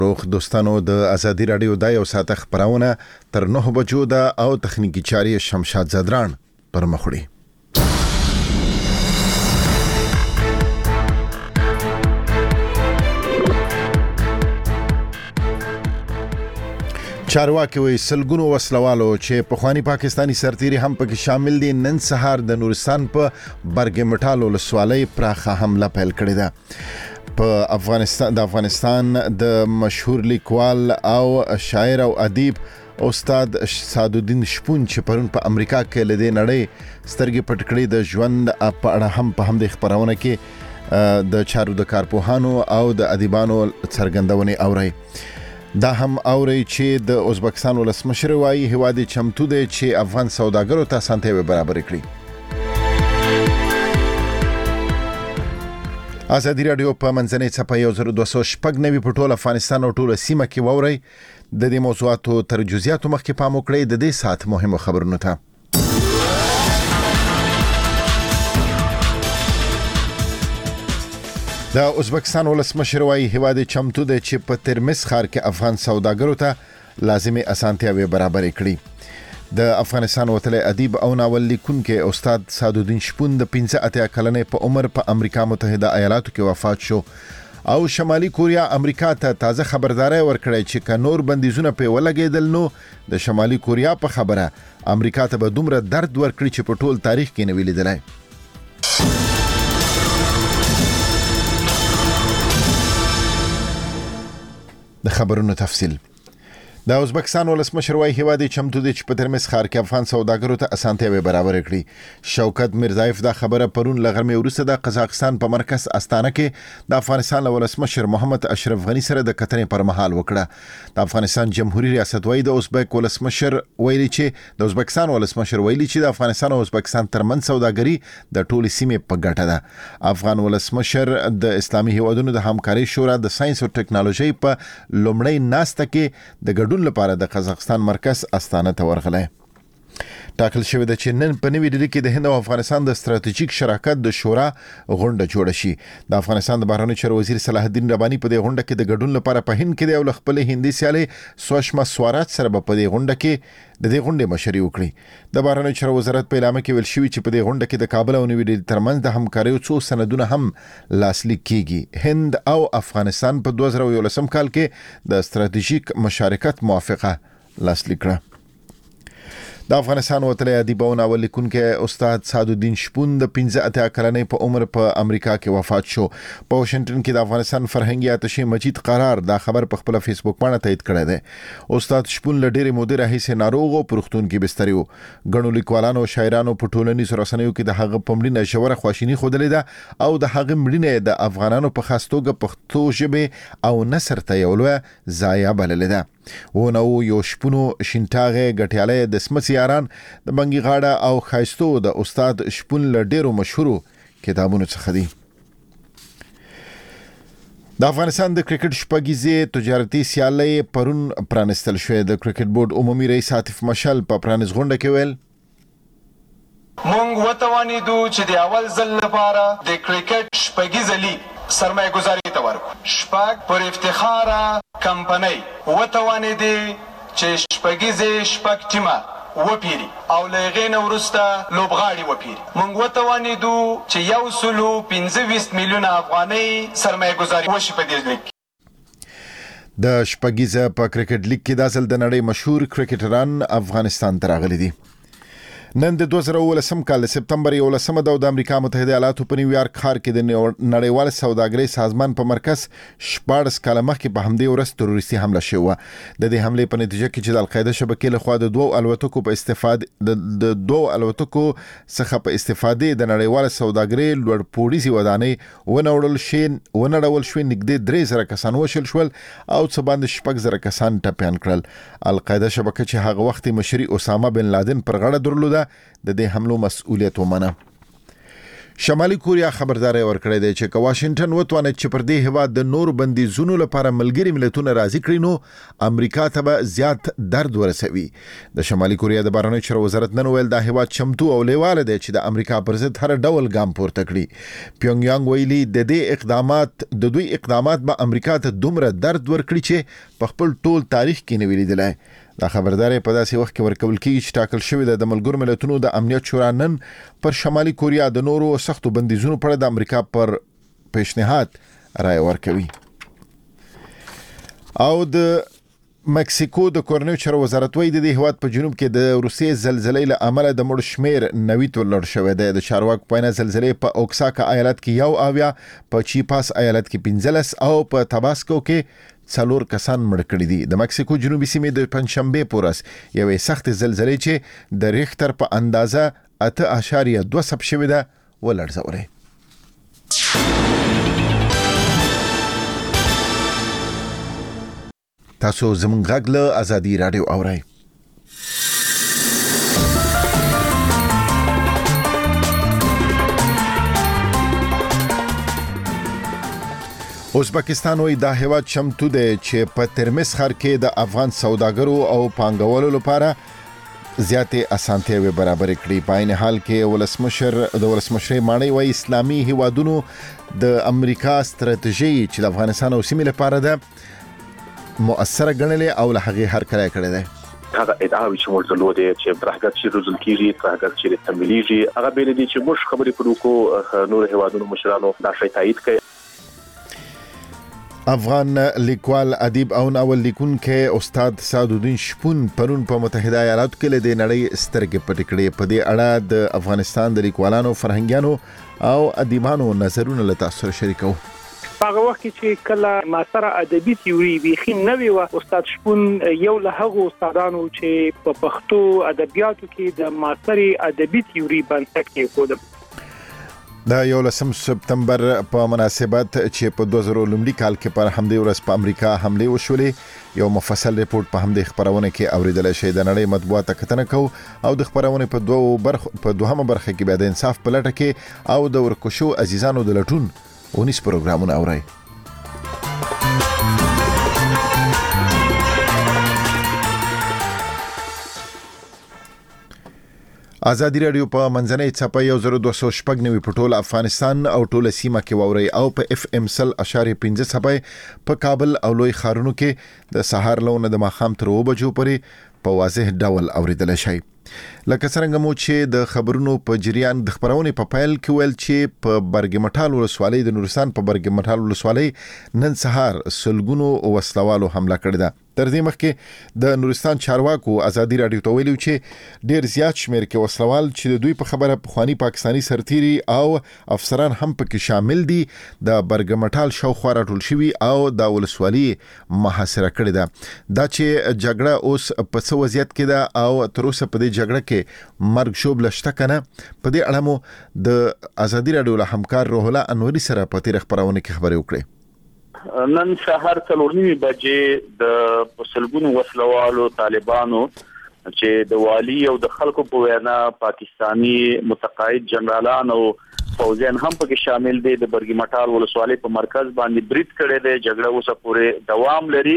روغ دوستانو د ازادي رادیو د یو ساعت خبرونه تر 9 بجو ده او تخنیکی چاري شمشاد زدران پر مخړي. چارواکي وي سلګونو وسلوالو چې په خواني پاکستانی سرتيري هم پکې شامل دي نن سهار د نورستان په برګمټالو لسوالۍ پراخه حمله پیل کړې ده. په افغانستان د مشهور لیکوال او شاعر او ادیب استاد سعدالدین شپون چې پرون په امریکا کې لدې نړۍ سترګې پټ کړې د ژوند په اړه هم په همدې خبرونه کې د چارو د کارپوهانو او د ادیبانو څرګندونې اوري. دا هم اوري چې د ازبکستان ولسمشر وايي هواد چمتو دی چې افغان سوداګرو ته اسانتیاوې برابر کړي. ازادي رادیو په منځنۍ څپه 1290 په ټول افغانستان او ټول سیمه کې ووري. د دې موضوعاتو تر جزئیاتو مخکې پام وکړئ د دې ساعت مهمو خبرونو ته. د ازبکستان ولسمشر وايي هواد چمتو دی چې په ترمس ښار کې افغان سوداګرو ته لازمي اسانتیاوې برابر کړي. د افغانستان وتلی ادیب او ناول لیکونکی استاد سعدالدین شپون د 15 کلنې په عمر په امریکا متحده ایالاتو کې وفات شو او شمالي کوریا امریکا ته تازه خبرداري ورکړې چې که نور بندیزونه په ولګېدل نو د شمالي کوریا په خبره امریکا ته به دومره درد ورکړي چې په ټول تاریخ کې نه ویل لیدلای. د خبرونو تفصیل. د ازبکستان ولسمشر وايي هواد چمتو دی چې په ترمس ښار کې افغان سوداګرو ته اسانتیاوې برابر کړي. شوکت میرزایف دا خبره پرون لغرمې وروسته د قزاقستان په مرکز استانه کې د افغانستان ولسمشر محمد اشرف غنی سره د کتنې پر مهال وکړه. د افغانستان جمهوریت ریاست وايي د ازبک ولسمشر ویلي چې د ازبکستان ولسمشر ویلي چې د افغانستان او ازبکستان ترمنځ سوداګري د ټولې سیمې په ګټه ده. افغان ولسمشر د اسلامي هیوادونو د همکارۍ شورا د ساينس او ټکنالوژي په لومړی ناسته کې د ګډون لپاره د قزاقستان مرکز استانه ته ورغلی. ټاکل شوی د چې نن په نوې ډیلي کې د هند او افغانستان د ستراتیژیک شراکت د شورا غونډه جوړه شي. د افغانستان د بهرنیو چارو وزیر صلاح الدین رباني په دې غونډه کې د ګډون لپاره په هند کې د خپل هندي سیالي سوشما سوراج سره په دې غونډه کې د دې غونډې مشري وکړي. د بهرنیو چارو وزارت په اعلامیه کې ویل شوی چې په دې غونډه کې د کابل او نوې ډیلي ترمنځ د همکاریو څو سندونه هم لاسلیک کیږي. هند او افغانستان په 2011 کال کې د ستراتیژیک مشارکت موافقه لاسلیک کړه. د افغانستان وتلی ادیب او ناول لیکونکی استاد سعدالدین شپون د 15 کلنې په عمر په امریکا کې وفات شو. په واشنگټن کې د افغانستان فرهنګي اتشې مجید قرار دا خبر په خپل فیسبوک باندې تایید کړی دی. استاد شپون له ډېرې مودې راهیسې ناروغ او په روغتون کې بستر و. ګڼو لیکوالانو او شاعرانو په ټولنیزو رسنیو کې د هغه په مړینه ژوره خواشیني ښودلې ده او د هغه مړینه د افغانانو په خاص توګه پښتو ژبې او نثر ته یو لویه ضایعه بللې ده. ونو یو شپونو شینټاغه غټیاله د سمسي یاران د بنګي غاړه او خایستو د استاد شپون له ډیرو مشهورو کتابونو څخه دي. د افغانستان د کرکټ شپږیزې تجارتي سیالۍ پرون پرانستل شوې. د کرکټ بورډ عمومي رئیس عاطف مشل په پرانیز غونډه کې ویل مونږ وتوانیدو چې د اول ځل لپاره د کرکټ شپږیزه لیګ سرمایه گذاری ته ورکو. شپږ پر افتخاره کمپنۍ وتوانیدې چې شپږیزې شپږ ټیمه وپیری او له هغې نه وروسته لوبغاړي وپیری. مونږ وتوانیدو چې 125 میلیونه افغانۍ سرمایه گذاری وشي په دې لیګ. د شپږیزه په کرکټ لیګ کې د ځل د نړۍ مشهور کرکټران افغانستان ته راغلي دي. نن د 2019 کال سپتمبر 11 د امریکا متحده ایالاتو په نیویارک ښار کې د نړیوال سوداګرۍ سازمان په مرکز 14 کال مخکې په همدې ورځ تروریستي حمله شوه. د دې حملې په نتیجه کې چې د القاعده شبکې له خوا د دوه الوتکو څخه په استفاده د نړیوال سوداګرۍ لوړ پوړیزي ودانۍ ونړول شوې. نږدې 3000 کسان وشل شول او څه باندې 6000 کسان ټپيان کړل. القاعده شبکه چې هغه وخت مشري اسامه بن لادن پر غاړه درلوده د دې حملو مسؤلیت ومنه. شمالي کوریا خبرداري ورکړې ده چې واشنگټن وتوانه چې پر دې هوا د نور بندیزونو لپاره ملګری ملتونه راضي کړي نو امریکا ته به زیات درد ورسوي. د شمالي کوریا د بهرنیو چارو وزارت نن ویل دا هوا چمتو او لیواله ده چې د امریکا پر ضد هر ډول ګام پورته کړي. پیونګ یانګ ویلي د دوی اقدامات به امریکا ته دومره درد ورکړي چې په خپل ټول تاریخ کې نه ویلي دي. دا خبرداري په داسې وخت کې ورکول کیږي چې ټاکل شوی د ملګرو ملتونو د امنیت شورا نن پر شمالي کوریا د نورو سختو بندیزونو پر د امریکا پر پیشنهاد رائے ورکوي. او د مکسیکو د کورنیو چارو وزارت وایي د هیواد په جنوب کې د روسیې زلزلې له امله د مړو شمیر 90 ته لوړ شوی دی. د چارواکو په وینا زلزلې په اوکساکا ایالت کې 1 په چیپاس ایالت کې 15 او په تاباسکو کې 4 کسان مړ کړي دي. د مکسیکو جنوبي سیمې د پنځشنبه پورس یوې سخت زلزلې چې د ریختر په اندازه 8.2 ثبت شوې ده ولړزولې. تاسو زموږ غږ له آزادي رادیو اورئ. ازبکستان وی دا هیواد چمتو دی چې په ترمس ښار کې د افغان سوداګرو او پانګوالو لپاره زیاتې اسانتیاوې برابر کړي. په عین حال کې ولسمشر ماڼۍ وی اسلامي هیوادونو د امریکا ستراتیژي چې د افغانستان او سیمې لپاره ده مؤثره ګڼلې او له هغې هرکلی کړی دی. هغه ادعاوې چې موږ درلودې چې ترهګر چې روزل کېږي ترهګر چې تمویلېږي هغه بیل دي چې موږ خبرې پر وکړو نور هیوادونو مشرانو دا شی تایید کړي. افغان لیکوال ادیب او ناول لیکونکی استاد سعدالدین شپون پرون په متحده ایالاتو کې له نړۍ سترګې پټې کړې. په دې اړه د افغانستان د لیکوالانو فرهنګیانو او ادیبانو نظرونه له تاسو سره شریکو. هغه وخت چې کله معاصره ادبي تیوري بيخي نوې و استاد شپون یو له هغو استادانو چې په پښتو ادبیاتو کې د معاصري ادبي تیوري بنسټ کېښود. دا 11 سپتمبر په مناسبت چې په 2000 لومړي کال کې پر همدې ورځ په امریکا حمله وشولې یو مفصل ریپورت په همدې خبرونه کې اوریدل شوی. د نړۍ مطبوعات کتنه کو او د خبرونه په دوهمه برخه کې بیا د انصاف په لټه کې او د ورکوشو عزیزانو د لټون 19 پروګرامونه اوري. آزادي رادیو په منځنۍ څپه 1290 په ټول افغانستان او ټول سیمه کې ووري او په اف ام 100.5 څپه په کابل او لوی ښارونو کې د سهار لونه د ماښام تر 2 بجو پورې په واضح ډول اوریدل شي. لکه څنګه مو چې د خبرونو په جریان د خبرونه په پایل کې ویل چې په برګمټال ولسوالۍ د نورستان په برګمټال ولسوالۍ نن سهار سلګونو وسلوالو حمله کړې ده. تر دې مخکې د نورستان چارواکو آزادي رادیو ته ویلي چې ډیر زیات شمیر کې وسلوال چې د دوی په خبره پخوانی پاکستانی سرتیري او افسران هم پکې شامل دي د برګمټال شاوخوا راټول شوي او د ولسوالۍ محاصره کړې ده. دا چې جګړه اوس په څه وضعیت کې ده او تر اوسه په دې جګړه کې مرګ شوب لشته کنه په دې اړه مو د آزادي رادیو له همکار روح الله انوري سره په تیر خبرونه کې خبرې وکړې. نن سهار 4:30 بجې د سلګونو وسلوالو طالبانو چې د والی او د خلکو په وینا پاکستانی متقاعد جنرالان او فوجیان هم پکې شامل دي د برګمټال ولسوالۍ په مرکز باندې برید کړي دي. جګړه اوسه پورې دوام لري.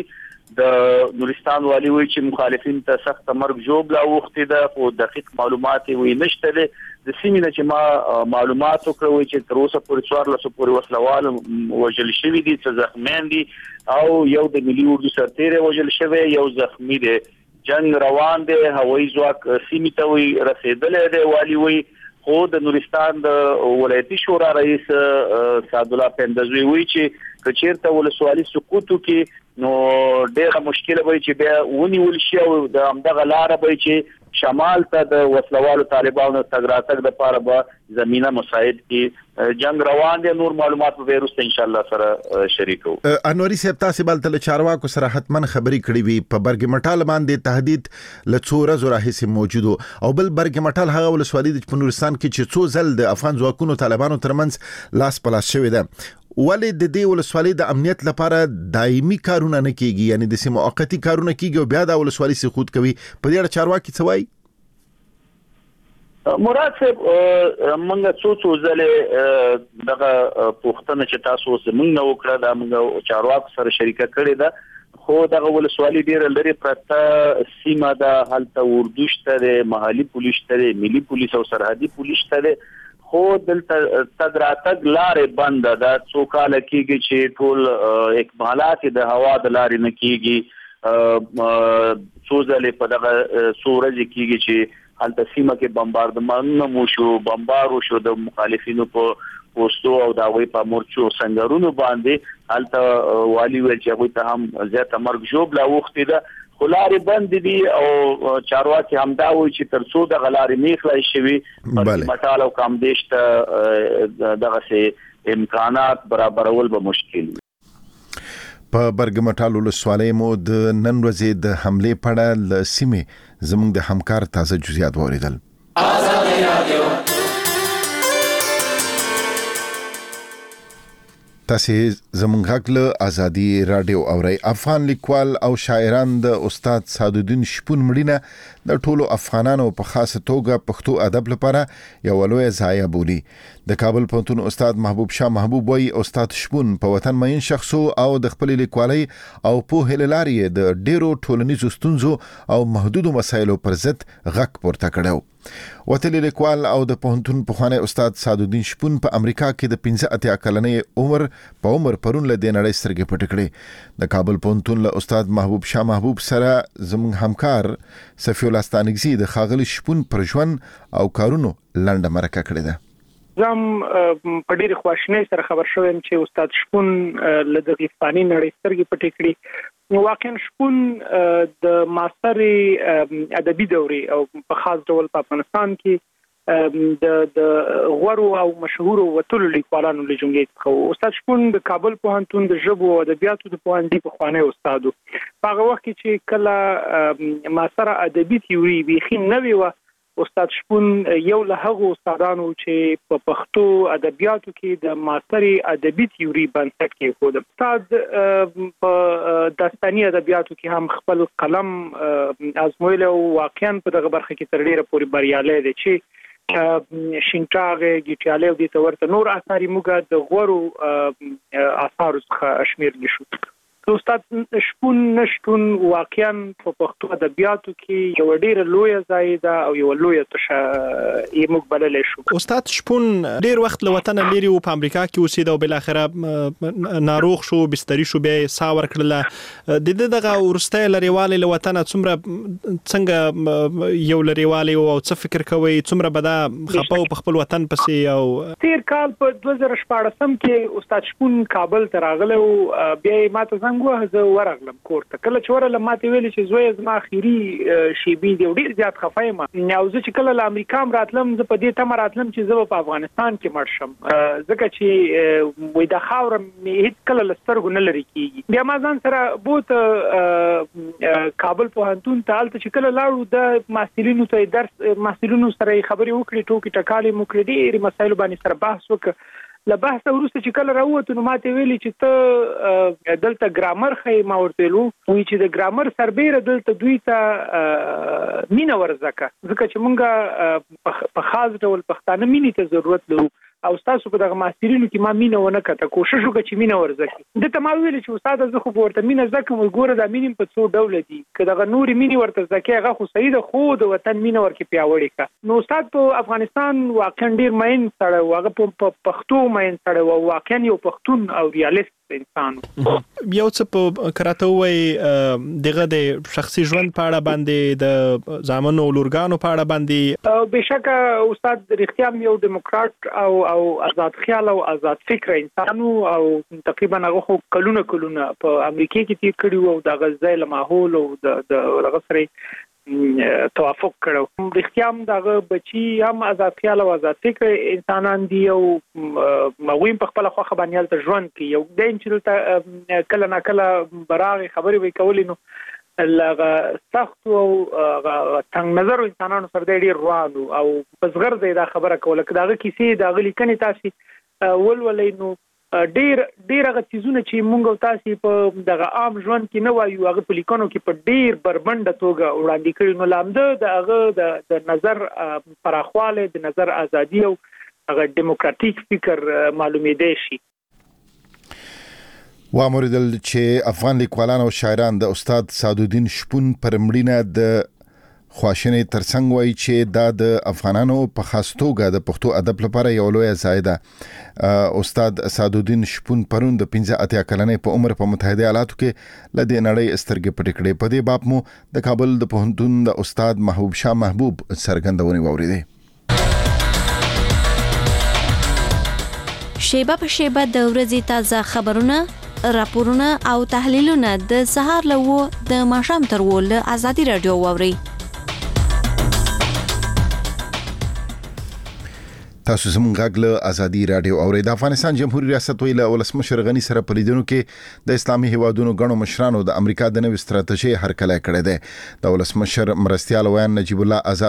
د نورستان والی وی چې مخالفین ته سخت مرګ جوړ لا وختي ده او دقیق معلومات وی نشته دي. د سیمې چې ما معلومات وکړوي چې تر اوسه پورې 1400 پورې وسلوال وژل شوی دي څه زخمیان دي او یو د ملي اردو سرتیری وژل شوی یو زخمی دی. جنگ روان دی. هوایي ځواک سیمې ته وی رسیدلې دی. والی وی خو د نورستان د ولایتي شورا رئیس سعدالله پندزوی وی چې کچیرته ولسوالي سقوطو کې نو ډېر مشکل وي چې بیا ونیول شي او د همدغه لار به چې شمال ته د وسلوالو طالبانو تګ راتګ د لپاره به زمينه مساعد کی جنگ روان دي. نور معلومات به وروسته ان شاء الله سره شریکو. انوري صاحب تاسو بل تل چارواکو سره حتمن خبري کړې وي په برګمټال باندې تهدید لڅوره زوره هیڅ موجودو او بل برګمټال هغه ولسوالۍ د نورستان کې چې څو ځل د افغان ځواکونو طالبانو ترمنځ لاس پلاس شوی ده. ولې د دې ولسوالۍ د امنیت لپاره دایمي کارونه نه کیږي یعنی د سیمه موقتی کارونه کیږي او بیا د ولسوالۍ سقوط کوي په دې اړه چارواکي څه وایي؟ مراد صاحب موږ څو ځله دغه پوښتنه چې تاسو زموږ نه وکړه دا موږ چارواکو سره شریکه کړې ده خو دغه ولسوالي ډېر لري پرته سیمه ده هلته اردو شته د محلي پولیس شته ملي پولیس او سرحدي پولیس شته خو دلته تګ لارې بند ده څو کال کېږي چې ټول اکمالات د هوا د لارې نه کېږي څو ځله په دغه څو ورځې کېږي چې هلته سیمه کې بمباردمان شو بمبارو شو د مخالفینو په پوسټو او د هغوی په مورچو سنگرونو باندې هلته والی ویل چې هغوی ته هم زیاته مرګ ژوبله اوښتې ده خو لارې بند دي او چارواکي همدا وایي چې تر څو دغه لارې نه خلاص شوي مټال او کامدیش ته دغسې امکانات برابرول به مشکل وي. په برګمټال ولسوالۍ مو د نن ورځې د حملې په اړه له سیمې زموږ د همکار تازه جزئیات واورېدل. تاسو زموږ غږ له ازادي رادیو اورئ. افغان لیکوال او شاعران د استاد سعدالدین شپون مړینه د ټولو افغانانو په خاصه توګه پښتو ادب لپاره یو لوی ضایعه بولي. د کابل پوهنتون استاد محبوب شاه محبوب وایي استاد شپون په وطن مین شخص او د خپل لیکوالۍ او پوهې له لارې د ډېرو ټولنیزو ستونزو او محدودو مسایلو پر ضد غږ پورته کړو. وتلی لیکوال او د پوهنتون پخوانی استاد سعدالدین شپون په امریکا کې د 15 کلنې عمر پرون له دینړې سترګې پټ کړې. د کابل پوهنتون له استاد محبوب شاه محبوب سره زموږ همکار صفی الله ستانګزی د ښاغلي شپون پر ژوند او کارونو لنډه مرکه کړې ده. زم په ډېر خواشینۍ سره خبر شوم چې استاد شپون له دغه فاني نړۍ سترګې پټې کړې. واقعا شپون د معاصرې ادبي دورې او په خاص ډول په افغانستان کې د غورو او مشهورو وتلو لیکوالانو له جملې څخه استاد شپون د کابل پوهنتون د ژبو او ادبیاتو د پوهنځي پخوانی استاد و. په هغه وخت کې چې کله معاصره ادبي تیوري بیخي نوې وه استاد شپون یو له هغو استادانو چې په پښتو ادبیاتو کې د معاصرې ادبي تیوري بنسټ کېښود. استاد په داستاني ادبیاتو کې هم خپل قلم ازمویلی او واقعا په دغه برخه کې تر ډېره پورې بریالی دی چې شینټاغې ګیټیالي او دې ته ورته نور اثار یې موږ د غورو اثارو څخه شمېرلی شو. استاد شپون نشتون واقعا په پښتو ادبیاتو کې یو ډېر لوی ځای ده او یو لوی تشه یې موږ بللی شو. استاد شپون ډېر وخت له وطنه لرې و په امریکا کې اوسېده او بالاخره ناروغ شو بستري شو بیا یې ساه ورکړله. د ده دغه وروستی لرېوالی له وطنه څومره یو لرېوالی او څه فکر کوئ څومره به دا خفه و په خپل وطن پسې؟ او تېر کال په 2014 کې استاد شپون کابل ته راغلی و بیا یې ماته زنګ زه ورغلم کور ته. کله چې ورغلم ماته ویلې چې زوی زما اخري شیبې دي او ډېر زیات خفه یم او زه چې کله له امریکا هم راتلم زه په دې تمه راتلم چې زه به په افغانستان کې مړ شم ځکه چې وایي دا خاوره مې هېڅ کله له سترګو نه لرې کېږي. بیا ما ځان سره بوت کابل پوهنتون ته هلته چې کله لاړو د محصلینو ته محصلینو سره یې خبرې وکړې ټوکې ټکالې مو کړې ډېرې مسایلو باندې سره بحث وکړه. له بحثه وروسته چې کله راووتو نو ماته ویلي چې ته دلته ګرامر ښیې. ما ورته ویل وایي چې د ګرامر سربیره دلته دوی ته مینه ورزده کړه ځکه چې موږ په خاص ډول پښتانه مینې ته ضرورت لرو او ستاسو په دغه محصلینو کې ما مینه ونه کړه کوشش وکړه چې مینه ورزده کړي. دته ما ویل چې استاده زه خو ورته مینه زده کوم ګوره دا مینې په څو ډوله دي که دغه نورې مینې ورته زده کړې هغه خو صحیح ده خو د وطن مینه ورکې پیاوړې کړه. نو استاد په افغانستان واقعا ډېر مین سړی و هغه په پښتو مین سړی و واقعا یو پښتون او ریالیست انسان. یو څه په کراته وایي دغه د شخصي ژوند په اړه باندې د زامنو لورګانو په اړه باندې بېشکه استاد رښتیا هم یو ډیموکرات او آزاد خیال او آزاد فکر انسان او تقریبا هغه خو کلونه په امریکا کې تیر کړي او د غزا له ماحول او د غسرې توافق کړو. رښتیا هم دغه بچي هم آزاد خیال او آزاد فکر انسانان دي او هغوی په خپله خوښه باندې هلته ژوند کوي. یو دی چې دلته کله ناکله براغې خبرې به یې کولې نو هغه سختو او تنګ نظرو انسانانو سره دی ډېر روان او په زغر دی دا خبره کوله که د هغه کیسې د هغه لیکنې تاسې ولولئ نو ډیر هغه چیزونه چې موږ او تاسو په دغه عام ژوند کې نه وایو هغه په لیکونو کې په ډیر بربنده توګه وړاندې کړي. نو لامده د هغه د نظر پراخواله، د نظر ازادي او هغه دیموکراتیک فکر معلومېدای شي. واموردل چې افغان لیکوالان او شاعران د استاد سعدالدین شپون پر مړینه د خواشنې ترڅنګ وایي چې دا د افغانانو په خاص توګه د پښتو ادب لپاره یو لوی ځای ده. استاد سعدالدین شپون پرون د 85 کلنې په عمر په متحده ایالاتو کې له دې نړۍ سترګې پټې کړې. په دې باب مو د کابل د پوهنتون د استاد محبوب شاه محبوب څرګندونې واوریدې. شیبه په شیبه د ورځې تازه خبرونه، راپورونه او تحلیلونه د سهار له 9 د ماښام تر 10 له ازادي رادیو واوري. تاسو زموږ غږ له ازادي رادیو اورئ. د افغانستان جمهوریت ریاست ویله ولسمشر غنی سره په لیدنو کې د اسلامي هیوادونو غنو مشرانو د امریکا د نوې ستراتیژي هرکلی کړی دی. د ولسمشر مرستیال ویان نجیب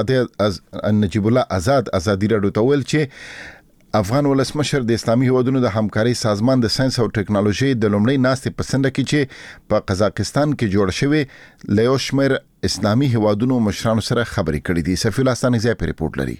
الله آزاد ازادي رادیو ته ویل چې افغان ولسمشر د اسلامي هیوادونو د همکاري سازمان د ساينس او ټکنالوژي د لومړی ناستې پسنده کې چې په قزاقستان کې جوړ شوی له یو شمېر اسلامي هیوادونو مشرانو سره خبرې کړې دي. سفیر الله ستانزی په ریپورت لري.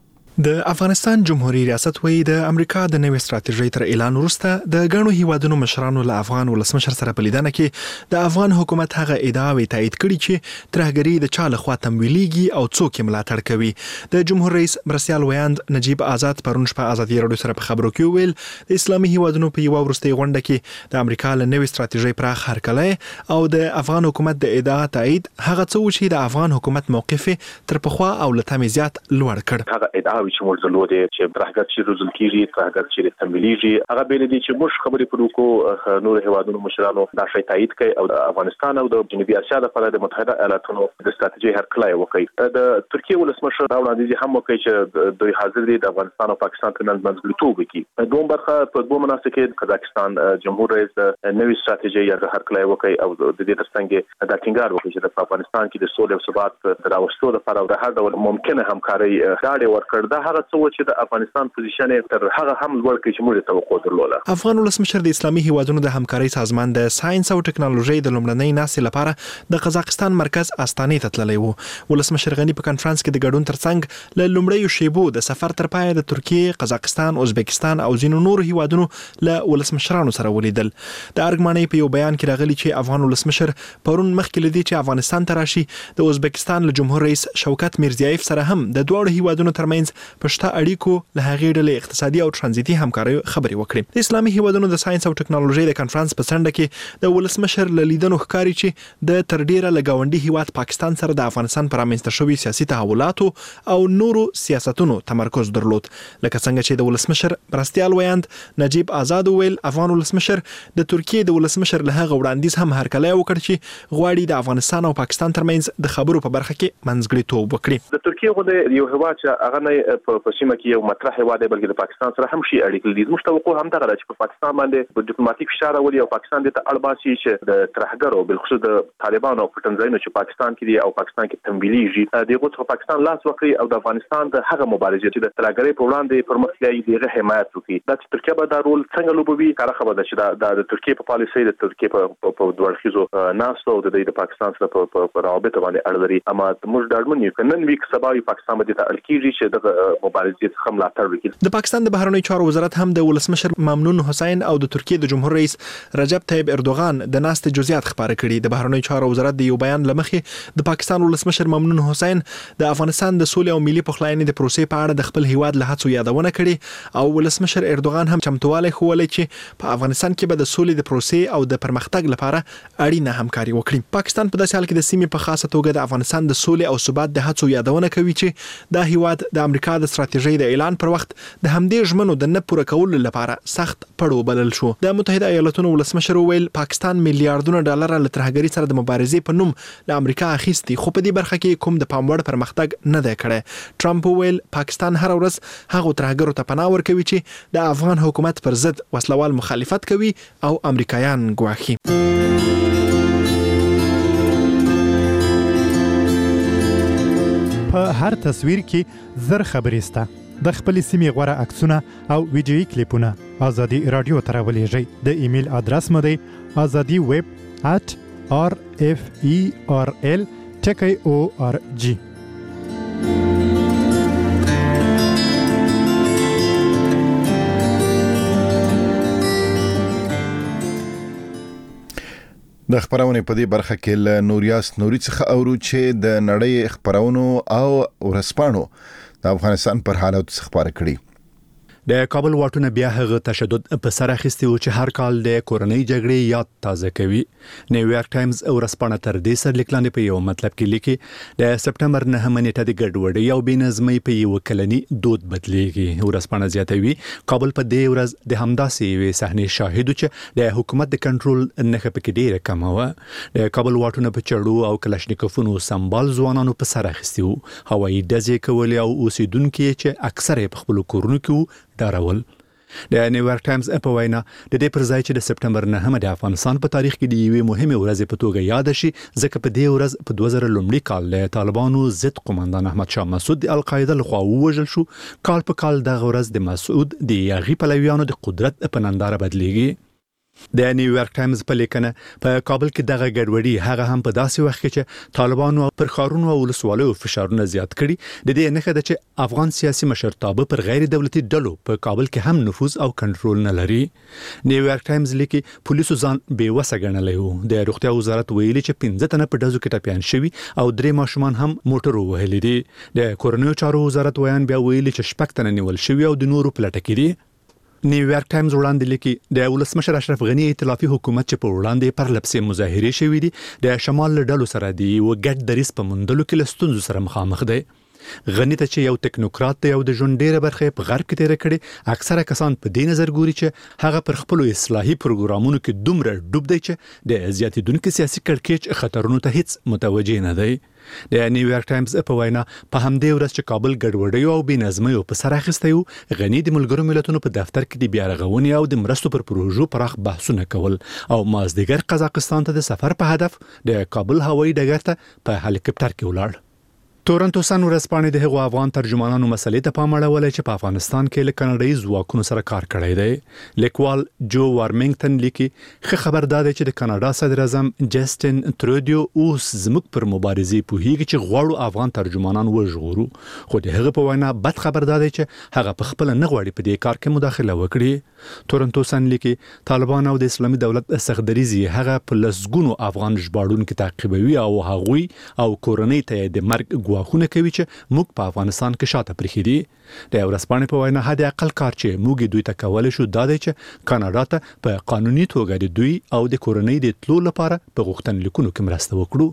د افغانستان جمهوریت ریاست وایي د امریکا د نوې ستراتیژۍ تر اعلان وروسته د غنو هیوادونو مشرانو له افغان ولسمشر سره په لیدنه کې د افغان حکومت هغه ادعاوې تایید کړي چې ترهګري د چا لخوا تمویلېږي او څوک یې ملاتړ کوي. د جمهور رئیس مرستیال ویاند نجیب آزاد پرون شپه ازادي رادیو سره په خبرو کې ویل د اسلامي هیوادونو په یو وروستي غونډه کې د امریکا له نوې ستراتیژۍ پراخ هرکلی او د افغان حکومت د ادعا تایید هغه څه چې د افغان حکومت موقف تر پخوا او له تمې زیات لوړ کړ. هغه ادعا چې موږ درلودې چې ترهګر چې روزل کیږي، ترهګر چې تمویلېږي، هغه بیل دي چې موږ خبرې پرو کو نور هیوادونو مشرانو دا شی تایید کوي او د افغانستان او د جنوبي اسیا لپاره د متحده ایالاتونو د ستراتیژي هرکلی وکړي. د ترکیه ولسمشر دا وړاندیز هم وکړي چې دوی حاضر دي د افغانستان او پاکستان ترمنځ منځګړیتوب وکړي. دوم برخه په دوه مناسبت کې قزاقستان جمهور رئیس د نوې ستراتیژي هرکلی وکړي او د دې ترڅنګ دا ټینګار وکړي چې د افغانستان کې د سولې او ثبات راوستلو لپاره د هر ډول ممکنه همکاري ډاډ ورکړ. دا هغه څه چې د افغانستان پوزیشن تر هغه هم لوړ کړي چې موږ توقع درلوده. افغان ولسمشر د اسلامي هیوادونو د همکاري سازمان د ساينس او ټکنالوژي د لومړنۍ ناستې لپاره د قزاقستان مرکز استانې ته تللی وو. ولسمشر غنی په کانفرنس کې د ګډون ترڅنګ له لومړیو شیبو د سفر تر پای د ترکیه، قزاقستان، ازبکستان او ځینو نور هیوادونو له ولسمشرانو سره ولیدل. د ارګمانۍ په یو بیان کې راغلی چې افغان ولسمشر پرون مخکې لدی چې افغانستان ته راشي د ازبکستان له جمهور رئیس شوکت میرزیایف سره هم د دوه هیوادونو ترمنځ پښته اړیکو له هغې ډلې اقتصادي او ترانزیتي همکاري خبرې وکړي. د اسلامي هیوادونو د ساينس او ټکنالوژي د کانفرنس په څنډه کې د ولسمشر له لیدنو ښکاري چې د تر ډیره لګاونډي هیواد پاکستان سره د افغانستان پر رامنځته شوي سیاسي تحولاتو او نورو سیاستونو تمرکز درلود. لکه څنګه چې د ولسمشر مرستیال ویاند نجیب آزاد ویل افغان ولسمشر د ترکیه د ولسمشر له هغه وړاندیز هم هرکلی وکړ چې غواړي د افغانستان او پاکستان ترمنځ د خبرو په برخه کې منځګړیتوب وکړي. د ترکیه غو د یو هیواد چې هغه نه په سیمه کې یو مطرح هیواد دی بلکې د پاکستان سره هم شي اړیکې دي. موږ توقع هم دغه چې په پاکستان باندې په ډیپلوماټیک فشار راوړي او پاکستان د اړباسي چې د ترهګرو بالخصوص د طالبانو او پټنځایونو چې پاکستان کې دي او پاکستان کې تمویلېږي دغه څخه پاکستان لاس وکړي او د افغانستان د هغه مبارزې چې د ترهګرۍ په وړاندې پرمختیايي دغه حمایت وکړي. د ترکیه به دا رول څنګه لوبوي کار خبره ده چې د ترکیه په پالیسۍ د ترکیه په دوړخیزو ناسو او د پاکستان سره په روابط باندې اړه لري. اما موږ ډاډمن یو کنن ویک سبا پاکستان باندې ته الکیږي چې د مبارزې څخه ملاتړ وکړي. د پاکستان د بهرنیو چارو وزارت هم د ولسمشر ممنون حسین او د ترکیه د جمهور رئیس رجب طیب اردوغان د ناستې جزئیات خبره کړي. د بهرنیو چارو وزارت د یو بیان لمخې د پاکستان ولسمشر ممنون حسین د افغانستان د سولې او ملي پخلاینې د پروسې په اړه د خپل هیواد له هڅو یادونه کړي او ولسمشر اردوغان هم چمتوالی ښوولی چې په افغانستان کې به د سولې د پروسې او د پرمختګ لپاره اړینه همکاري وکړي. پاکستان په داسې حال کې د سیمې په خاصه توګه د افغانستان د سولې او ثبات د هڅو یادونه کوي چې دا هیواد د امریکا د ستراتیژۍ د اعلان پر وخت د همدې ژمنو د نه پوره کولو لپاره سخت پړو بلل شو. د متحده ایالاتونو ولسمشر ویل پاکستان میلیارډونه ډالر له ترهګرۍ سره د مبارزې په نوم له امریکا اخیستي خو په دې برخه کې کوم د پام وړ پرمختګ نه دی کړی. ټرمپ ویل پاکستان هر ورځ هغه ترهګرو ته پناه ورکوي چې د افغان حکومت پر ضد وسلوال مخالفت کوي او امریکایان ګواښي. په هر تصویر کې زر خبرې سته. د خپل سیمې غوره عکسونه او ویډیويي کلیپونه ازادي رادیو ته راولېږئ. د ایمیل ادرس مو دی azadi@rferl.org. د خبرونه په دې برخه کې له نوریاس نوري څخه اورو چې د نړۍ خبرونو او ورسپانو د افغانستان پر حالت څخه خبرې کړي. د کابل واټونه بیا هغه تشدد په سر اخیستی و چې هر کال د کورنۍ جګړې یاد تازه کوي. نیویارک ټایمز ورسپانه تر دې سر لیکلاندې په یو مطلب کې لیکي د سپټمبر 9 نیټه د ګډوډۍ او بېنظمۍ په یو کلنی دود بدلیږي. ورسپانه زیاتوي کابل په دې ورځ د همداسې یوې صحنې شاهد چې د حکومت د کنټرول نښه پکې ډیره کمه وه. د کابل واټونه په چړو او کلاشنیکوفونو سمبال ځوانانو په سر اخیستي وو. هوایي ډزې کولې او اوسیدونکو چې اکثره په خپل کورونو کې ډارول. د نیویارک ټایمز په وینا د دې پر ځای چې د سپټمبر 9 د افغانستان په تاریخ کې د یوې مهمه ورځ په توګه یاد شي، ځکه په دې ورځ په 2000 لومړي کال له طالبانو ضد قومندان احمد شاه مسعود د القاعده لخوا ووژل شو. کال په کال دغه ورځ د مسعود د یاغي پلویانو د قدرت په ننداره بدلیږي. د نیویارک ټایمز په لیکنه په کابل کې دغه ګډوډي هغه هم په داسې وخت کې چې طالبانو پر ښارونو او ولسوالیو فشارونه زیات کړي. د دې نښه ده چې افغان سیاسي مشرتابه پر غیر دولتي ډلو په کابل کې هم نفوذ او کنټرول نه لري. نیویارک ټایمز لیکي پولیسو ځان بېوسه ګڼلی و. د روغتیا وزارت ویلي چې 15 تنه په ډزو کې ټپیان شوي او 3 ماشومان هم موټر وهلي دي. د کورنیو چارو وزارت ویان بیا ویلي چې 6 تنه نیول شوي او د نورو پلټه کې دي. نیویارک ټایمز وړاندې لیکي د ولسمشر اشرف غنی ائتلافي حکومت چې په وړاندې پر لپسې مظاهرې شوې دي د شمال له ډلو سره دی او ګډ دریځ په موندلو کې له ستونزو سره مخامخ دی. غنی ته چې یو ټیکنوکرات دی او د ژوند ډیره برخه په غرب کې تیر کړي، اکثره کسان په دې نظر ګوري چې هغه پر خپل اصلاحي پروګرامونو کې دومره ډوب دی چې د زیاتېدونکو سیاسي کړکېچ خطرونو ته هیڅ متوجه نه دی. د نیویارک ټایمز په وینا په همدې ورځ چې کابل ګډوډۍ او بېنظمۍ په سر اخیستی و، غنی د ملګرو ملتونو په دفتر کې د بیا رغونې او د مرستو پر پروژو پراخ بحثونه کول او مازدیګر قزاقستان ته د سفر په هدف د کابل هوایي ډګر ته په هلیکاپټر کې ولاړ. تورنټو سن ورځپاڼې د هغو افغان ترجمانانو مسلې ته پام اړولی چې په افغانستان کې له کاناډایي ځواکونو سره کار کړی دی. لیکوال جو وارمنګټن لیکي ښه خبر دا دی چې د کاناډا صدر اعظم جسټین ترودیو اوس زموږ پر مبارزې پوهیږي چې غواړو افغان ترجمانان وژغورو، خو د هغه په وینا بد خبر دا دی چې هغه په خپل نه غواړي په دې کار کې مداخله وکړي. تورنټو سن لیکي طالبان او د اسلامي دولت سختدریزي هغه په لسګونو افغان ژباړونکو تعقیبوي او هغوی او کورنۍ ته د مرګ واخونه کوي چې موږ په افغانستان کې شاته پرېښي دي. د ورځپاڼې په وینا حد اقل کار چې موږ دوی ته کولی شو دا دی چې کاناډا ته په قانوني توګه د دوی او د کورنۍ د تلو لپاره په غوښتنلیکونو کې مرسته وکړو.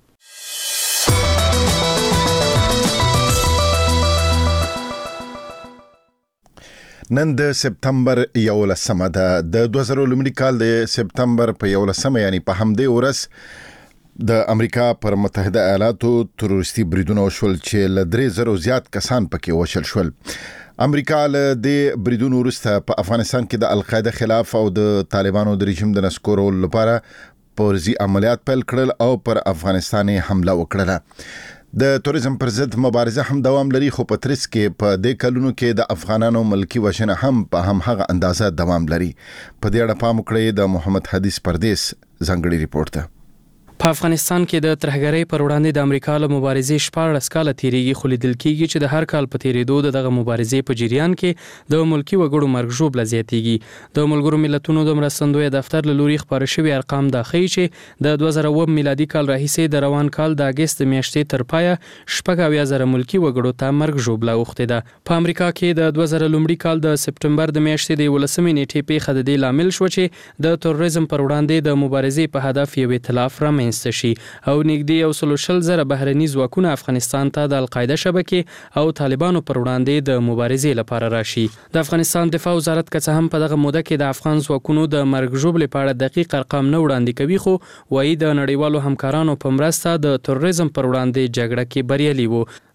نن د سپتمبر 11 ده. د 2000 لومړي کال د سپتمبر په 11 یعنی په همدې ورځ د امریکا پر متحده ایالاتو تروریستي بریدونه وشول چې له 3000 زیات کسان پکې وشل شول. امریکا له د بریدونو وروسته په افغانستان کې د القاعده خلاف او د طالبانو د رژیم د نسکورولو لپاره پوځي عملیات پیل کړل او پر افغانستان حمله وکړه. د توریزم پر ضد مبارزه هم دوام لري، خو په ترڅ کې په دې کلونو کې د افغانانو ملکی وژنه هم په همغه اندازه دوام لري. په دې اړه پام وکړئ د محمد حدیث پردیس ځانګړي ریپورت ته. په افغانستان کې د ترهګرۍ پر وړاندې د امریکا له مبارزې 14 کاله تیریږي، خو لیدل کېږي چې د هر کال په تیریدو دغه مبارزې په جریان کې د ملکی وګړو مرګ ژوبله زیاتېږي. د ملګرو ملتونو د مرستندوی دفتر له لوري خپاره شوي ارقام دا ښیي چې د 2009 میلادي کال راهیسې د روان کال د اګست میاشتې تر پایه 80,000 ملکی وګړو ته مرګ ژوبله اوښتې ده. په امریکا کې د 2000 لومړي کال د سپټمبر د میاشتې د 11 نیټې پیښه د دې لامل شو چې د تروریزم پر وړاندې د مبارزې په هدف یو ائتلاف رامنځته شي او نږدې 140,000 بهرني ځواکونه افغانستان ته د القاعده شبکې او طالبانو پر وړاندې د مبارزې لپاره راشي. د افغانستان دفاع وزارت که څه هم په دغه موده کې د افغان ځواکونو د مرګ ژوبلې په اړه دقیق ارقام نه وړاندې کوي، خو وایي د نړیوالو همکارانو په مرسته د تروریزم پر وړاندې جګړه کې بریالي وو.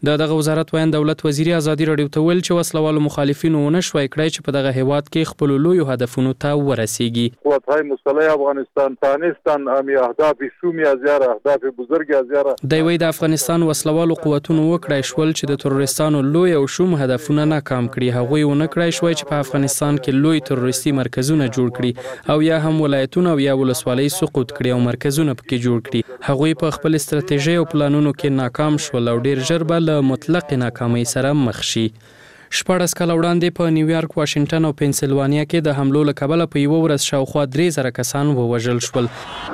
دغه وزارت وایي دولت وزیر ازادي رادیو ته ویل چې وسلوالو مخالفینو ونشوي کړی چې په دغه هیواد کې خپل لوی هدفونو ته ورسیږي. قوت‌های مسلح افغانستان تانستان امی اهداف شومی ازیاره اهداف بزرگ ازیاره. دوی د افغانستان وسلوالو قوتونو وکړای شول چې د تروریستانو لوی او شوم هدفونه ناکام کړي. هغوی ونه کړای شوی چې په افغانستان کې لوی تروریستي مرکزونه جوړ کړي او یا هم ولایتونه او یا ولسوالۍ سقوط کړي او مرکزونه پکې جوړ کړي. هغوی په خپل ستراتیژي او پلانونو کې ناکام شول او ډیر ژر به له مطلق ناکامۍ سره مخ شي. 14 کال وړاندې په نیویارک، واشنگټن او پنسلوانیا کې د حملو له کبله په یو ورځ شاوخوا 3000 کسان ووژل شول.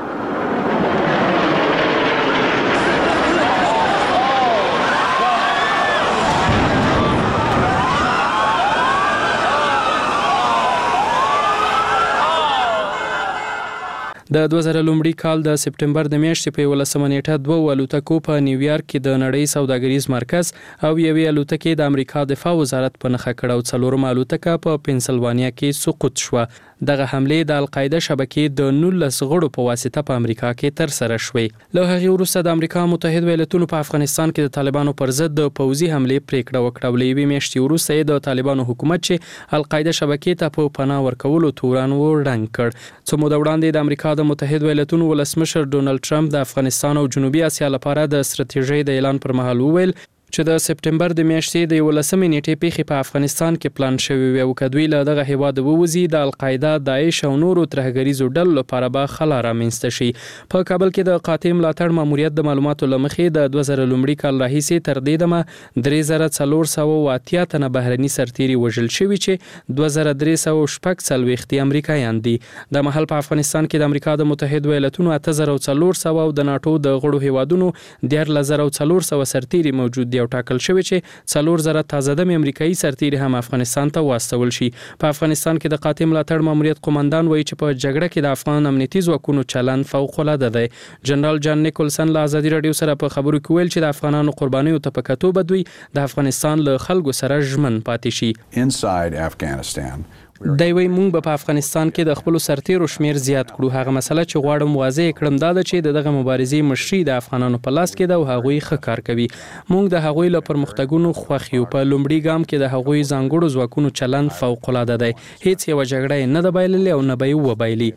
د 2000 لومړي کال د سپټمبر د میاشتې په 11 نیټه 2 الوتکو په نیویارک کې د نړۍ سوداګریز مرکز او یوې الوتکې د امریکا دفاع وزارت په نښه کړه او څلورم الوتکه په پنسلوانیا کې سقوط شوه. دغه حمله د القاعده شبکې د 19 غړو په واسطه په امریکا کې تر سره شوې. له هغې وروسته د امریکا متحده ایالاتونو په افغانستان کې د طالبانو پر ضد د پوځي حمله پریکړه وکړه. ولې میاشتې وروسته د طالبانو حکومت چې القاعده شبکې ته په پناه ورکولو تورن ورنګ کړ. څو موده وړاندې د امریکا د متحده ایالاتونو ولسمشر ډونالد ټرمپ د افغانستان او جنوبي اسیا لپاره د ستراتیژۍ د اعلان پر مهال وویل چې د سپټمبر د میاشتې د 11 نیټې پیښې په افغانستان کې پلان شوی وي او کدوی له دغه هیواد ووزي د القاعده، داعش او نورو ترهګریزو ډلو لپاره به خلا رامنځته شي. په کابل کې د قاطع ملاتړ ماموریت د معلوماتو لمخې د 2000 لومړي کال راهیسې تر دې دمه 3480 تنه بهرني سرتیري وژل شوي چې 2340 امریکایان دي. د محل په افغانستان کې د امریکا د متحده ایالاتونو 8400 او د ناتو د غړو هیوادونو 14400 سرتیري موجود دي او ټاکل شوی چې 4000 تازه دم امریکایي سرتیري هم افغانستان ته واستول شي. په افغانستان کې د قاطع ملاتړ ماموریت قومندان وایي چې په جګړه کې د افغان امنیتي ځواکونو چلند فوق العاده دی. جنرال جان نیکولسن له ازادي رادیو سره په خبرو کې ویل چې د افغانانو قربانیو ته په کتو بدوي د افغانستان له خلکو سره ژمن پاتې شي. Inside Afghanistan دوی مونږ په افغانستان کې د خپل سرتیرو شمیر زیات کړو. هغه مسله چې غواړم واضح کړم دا ده چې دغه مبارزې مشري د افغانانو په لاس کې ده او هغوی ښه کار کوي. مونږ د هغوی له پرمختګونو خوښ یو. په لومړي ګام کې د هغوی ځانګړو ځواکونو چلند فوق العاده دی. هیڅ یو جګړه نه ده بایللې او نه به یې وبایلي.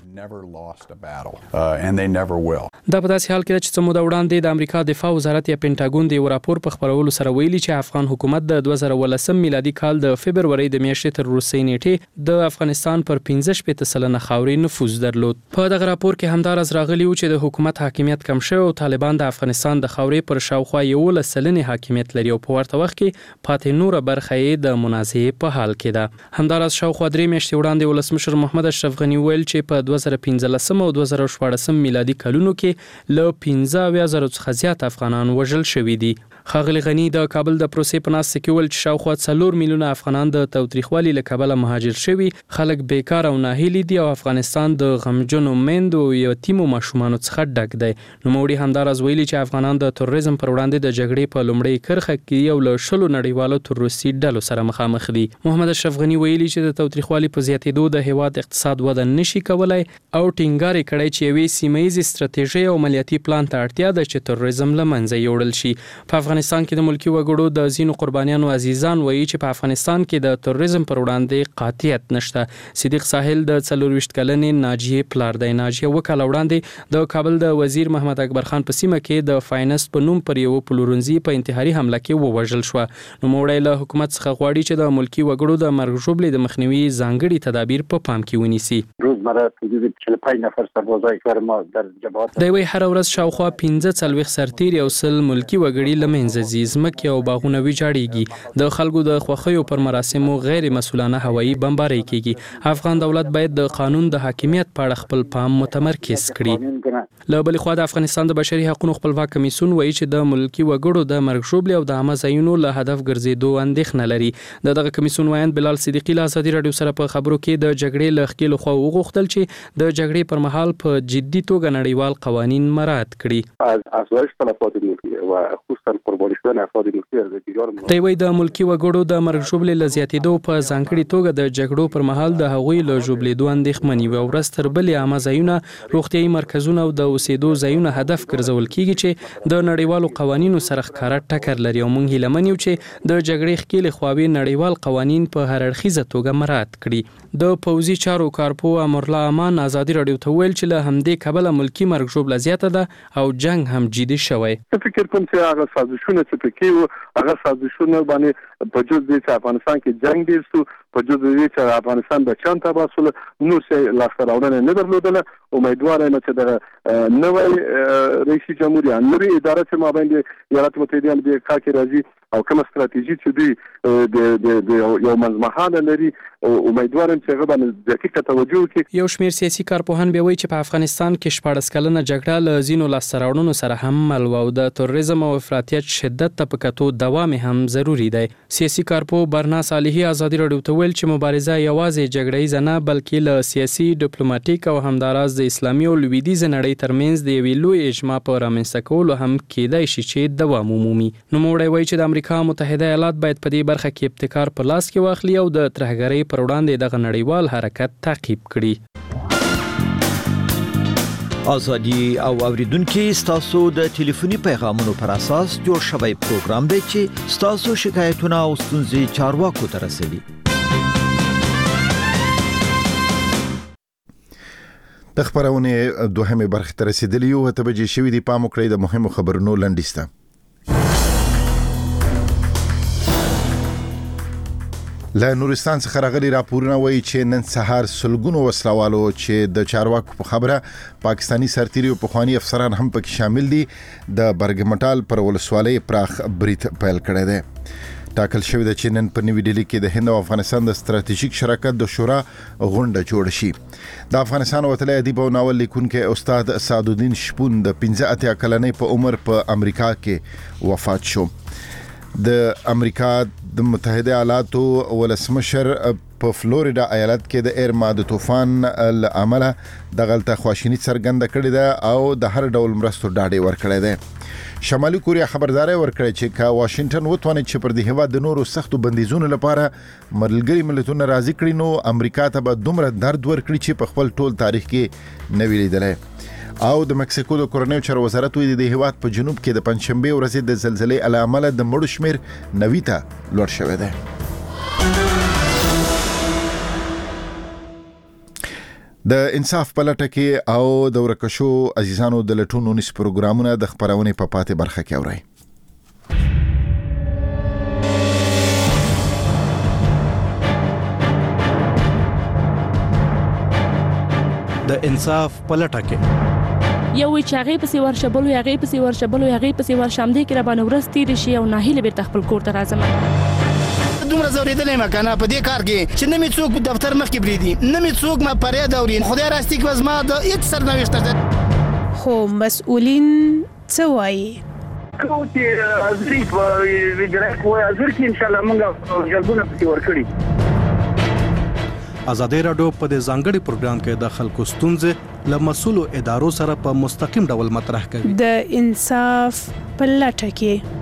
دا په داسې حال کې چې څه موده وړاندې د امریکا دفاع وزارت یا پینټاګون د یو راپور په خپرولو سره ویلي چې افغان حکومت د 2018 میلادي کال د فبرवरी د میاشتې تر وروستۍ نیټې د افغانستان پر 15% خاوري نفوذ درلود. په دغه راپور کې همدارس راغلی و چې د حکومت حاکمیت کم شوی او طالبان د افغانستان د خاوري پر شاوخوا 11% حاکمیت لري او په ورته وخت کې پاتې نور برخه یې د منازعې په حال کې ده. همدارس شاوخوا 3 میاشتې وړاندې ولسمشر محمد اشرف غنی ویل چې په 2015 او 2014 میلادي کلونو کې له 15000 څخه زیات افغانان وژل شوي دي. ښاغلی غنی د کابل د پروسې په ناسته کې ویل چې شاوخوا 4 میلیونه افغانان د تاوتریخوالي له کبله مهاجر شوي، خلک بیکار او ناهیلي دي او افغانستان د غمجنو میندو او یتیمو ماشومانو څخه ډک دی. نوموړي همداراز ویلي چې افغانان د تروریزم پر وړاندې د جګړې په لومړۍ کرښه کې یو له شلو نړیوالو تروریستي ډلو سره مخامخ دي. محمد اشرف غنی ویلي چې د تاوتریخوالي په زیاتېدو د هیواد اقتصاد وده نشي کولای او ټینګار یې کړی چې یوې سیمه‌یزې ستراتیژۍ او عملیاتي پلان ته اړتیا ده چې تروریزم له منځه یوړل شي. په افغانستان کې د ملکي وګړو د ځینو قربانیانو عزیزان وایي چې په افغانستان کې د تروریزم پر وړاندې قاطعیت نشته. صدیق ساحل د 24 کلنې ناجیه پلار دی. ناجیه وکاله وړاندې د کابل د وزیر محمد اکبر خان په سیمه کې د فاینس په نوم پر یو پلورنځي په انتحاري حمله کې ووژل شو. نوموړی له حکومت څخه غواړي چې د ملکي وګړو د مرګ ژوبلې د مخنیوي ځانګړي تدابیر په پام کې ونیسي. روزمره حدود 45 نفر سربازای کار ما در جبهات دوی هر ورځ شاوخوا 15 سرتیري او سل ملکي وګړي لمنځه ځي. ځمکې او باغونه ویجاړېږي. د خلکو د خوښیو پر مراسمو غیر مسؤلانه هوایي بمباري کیږي. افغان دولت باید د قانون د حاکمیت په اړه خپل پام متمرکز کړي. له بلې خوا د افغانستان د بشري حقوقو خپلواک کمیسیون وایي چې د ملکي وګړو د مرګ ژوبلې او د عامه ځایونو له هدف ګرځېدو اندېښنه لري. دغه کمیسیون وایي بلال صدیقي له ازادي رادیو سره په خبرو کې د جګړې له ښکېلو خوا وغوښتل چې د جګړې پر مهال په جدي توګه نړیوال قوانین مراعات کړي. افزایش تلفات ملکی و خصوصا قربانی شدن افراد ملکی از ایران دوی د ملکي وګړو د مرګ ژوبلې له زیاتېدو په ځانګړي توګه د جګړو جګړو پر مهال د هغوی له ژوبلیدو اندېښمن یو ورځ تر بلې عامه ځایونه روغتیايي مرکزونه او د اوسېدو ځایونه هدف ګرځول کیږي چې د نړیوالو قوانینو سره ښکاره ټکر لري او موږ هیله من یو چې د جګړې ښکېلې خواوې نړیوال قوانین په هر اړخیزه توګه مراعات کړي. د پوځي چارو کارپو امرالله امان ازادي راډیو ته ویل چې له همدې کبله ملکی مرګ ژوبله زیاته ده او جنگ هم جدي شوی. فکر کوم چې هغه سازشونه چې پکې وو هغه سازشونه باندې په جز دې چې افغانستان کې جنگ ډیر شو، په جز دې چې افغانستان د چان تباسل نور څه لاسته راوړنه نه درلودله. امیدوار یم چې د نوې رئیس جمهور یا نوې اداره چې مابین ایالات متحده امریکا کې راځي او کوم ستراتیژي چې دوی د یو منځمهاله لري، امیدوار یم چې هغه باندې دقیقه توجه وکړي. یو شمېر سیاسي کارپوهان بیا وایي چې په افغانستان کې 14 کلنه جګړه له ځینو لاسته راوړنو سره هم مل و او د تروریزم او افراطیت شدت ته په کتو دوام هم ضروری دی. سیاسي کارپو برنا صالحي ازادي راډیو ته ویل چې مبارزه یوازې جګړه نه بلکې له سیاسي ډیپلوماټیک او همداراز د اسلامي او لویدیځ نړۍ ترمنځ د یوې لوی اجماع په رامنځته کولو هم کېدای شي چې دوام ومومي. نوموړی وایي چې د امریکا متحده ایالات باید په دې برخه کې ابتکار په لاس کې واخلي او د ترهګرۍ پر وړاندې دغه نړیوال حرکت تعقیب کړي. ازادي او اوریدونکو ستاسو د ټلیفوني پیغامونو پر اساس جوړ شوی پروګرام دی چې ستاسو شکایتونه او ستونزې چارواکو ته رسوي. د خبرونه دوهمه برخه ته رسیدلی یو ته بجې شوې دی پام وکړئ د مهمو خبرونو لنډیسته. له نورستان څخه راغلي راپورونه وایي چې نن سهار سلګونو وسلوالو چې د چارواکو په خبره پاکستانی سرتیري او پخوانی افسران هم پکې شامل دي د برګمټال پر ولسوالۍ پراخ برید پیل کړی دی. ټاکل شوی دی چې نن په نوې ډیلي کې د هند او افغانستان د ستراتیژیک شراکت د شورا غونډه جوړ شي. د افغانستان وتلی ادیب او ناول لیکونکی استاد سعدالدین شپون د 15 کلنۍ په عمر په امریکا کې وفات شو. د امریکا د متحده ایالاتو ولسمشر په فلوریدا ایالت کې د ایرما د طوفان لامل د غلطه خواشینی څرګنده کړې ده او د هر ډول مرستو ډاډ ورکړی دی. شمالي کوریا خبرداري ورکړې چې کا واشنگټن وتواني چې پر دې هوا د نورو سختو بندیزونو لپاره ملګری ملتونه راضي کړي نو امریکا ته به دومره درد ورکړي چې په خپل ټول تاریخ کې نه ویل لیدلی. او د مکسیکو د کورنیو چارو وزارت ویلي د هیواد په جنوب کې د پنځشنبه ورځې د زلزلې علامه د مړو شمیر 90 ته لوړ شوی دی. د انصاف په لټه کې او د ورکشو عزیزانو د لټون نس پروګرامونه د خبرونه په پاتې برخه کې اوري. د انصاف په لټه کې یو چې هغه پسې ورشبلو هغه پسې ورشبلو هغه پسې ورشمدې کې را باندې ورستې رشي او ناهیله بیرته خپل کور ته راځم. دومره زوریدلې مکنه په دې کار کې چې نه می څوک دفتر مخ کې بریدي نه می څوک ما پرې دوري خدای راستي کې وزما د هیڅ سرنوشت ده. خو مسؤلین څه وایي؟ کوم چې ازري په ویډرک وای ازر کې ان شاء الله موږ جلبونه پسې ورکړي. ازادي راډیو په دې ځانګړي پروګرام کې د خلکو ستونزې له مسؤلو ادارو سره په مستقیم ډول مطرح کوي. د انصاف په لټه کې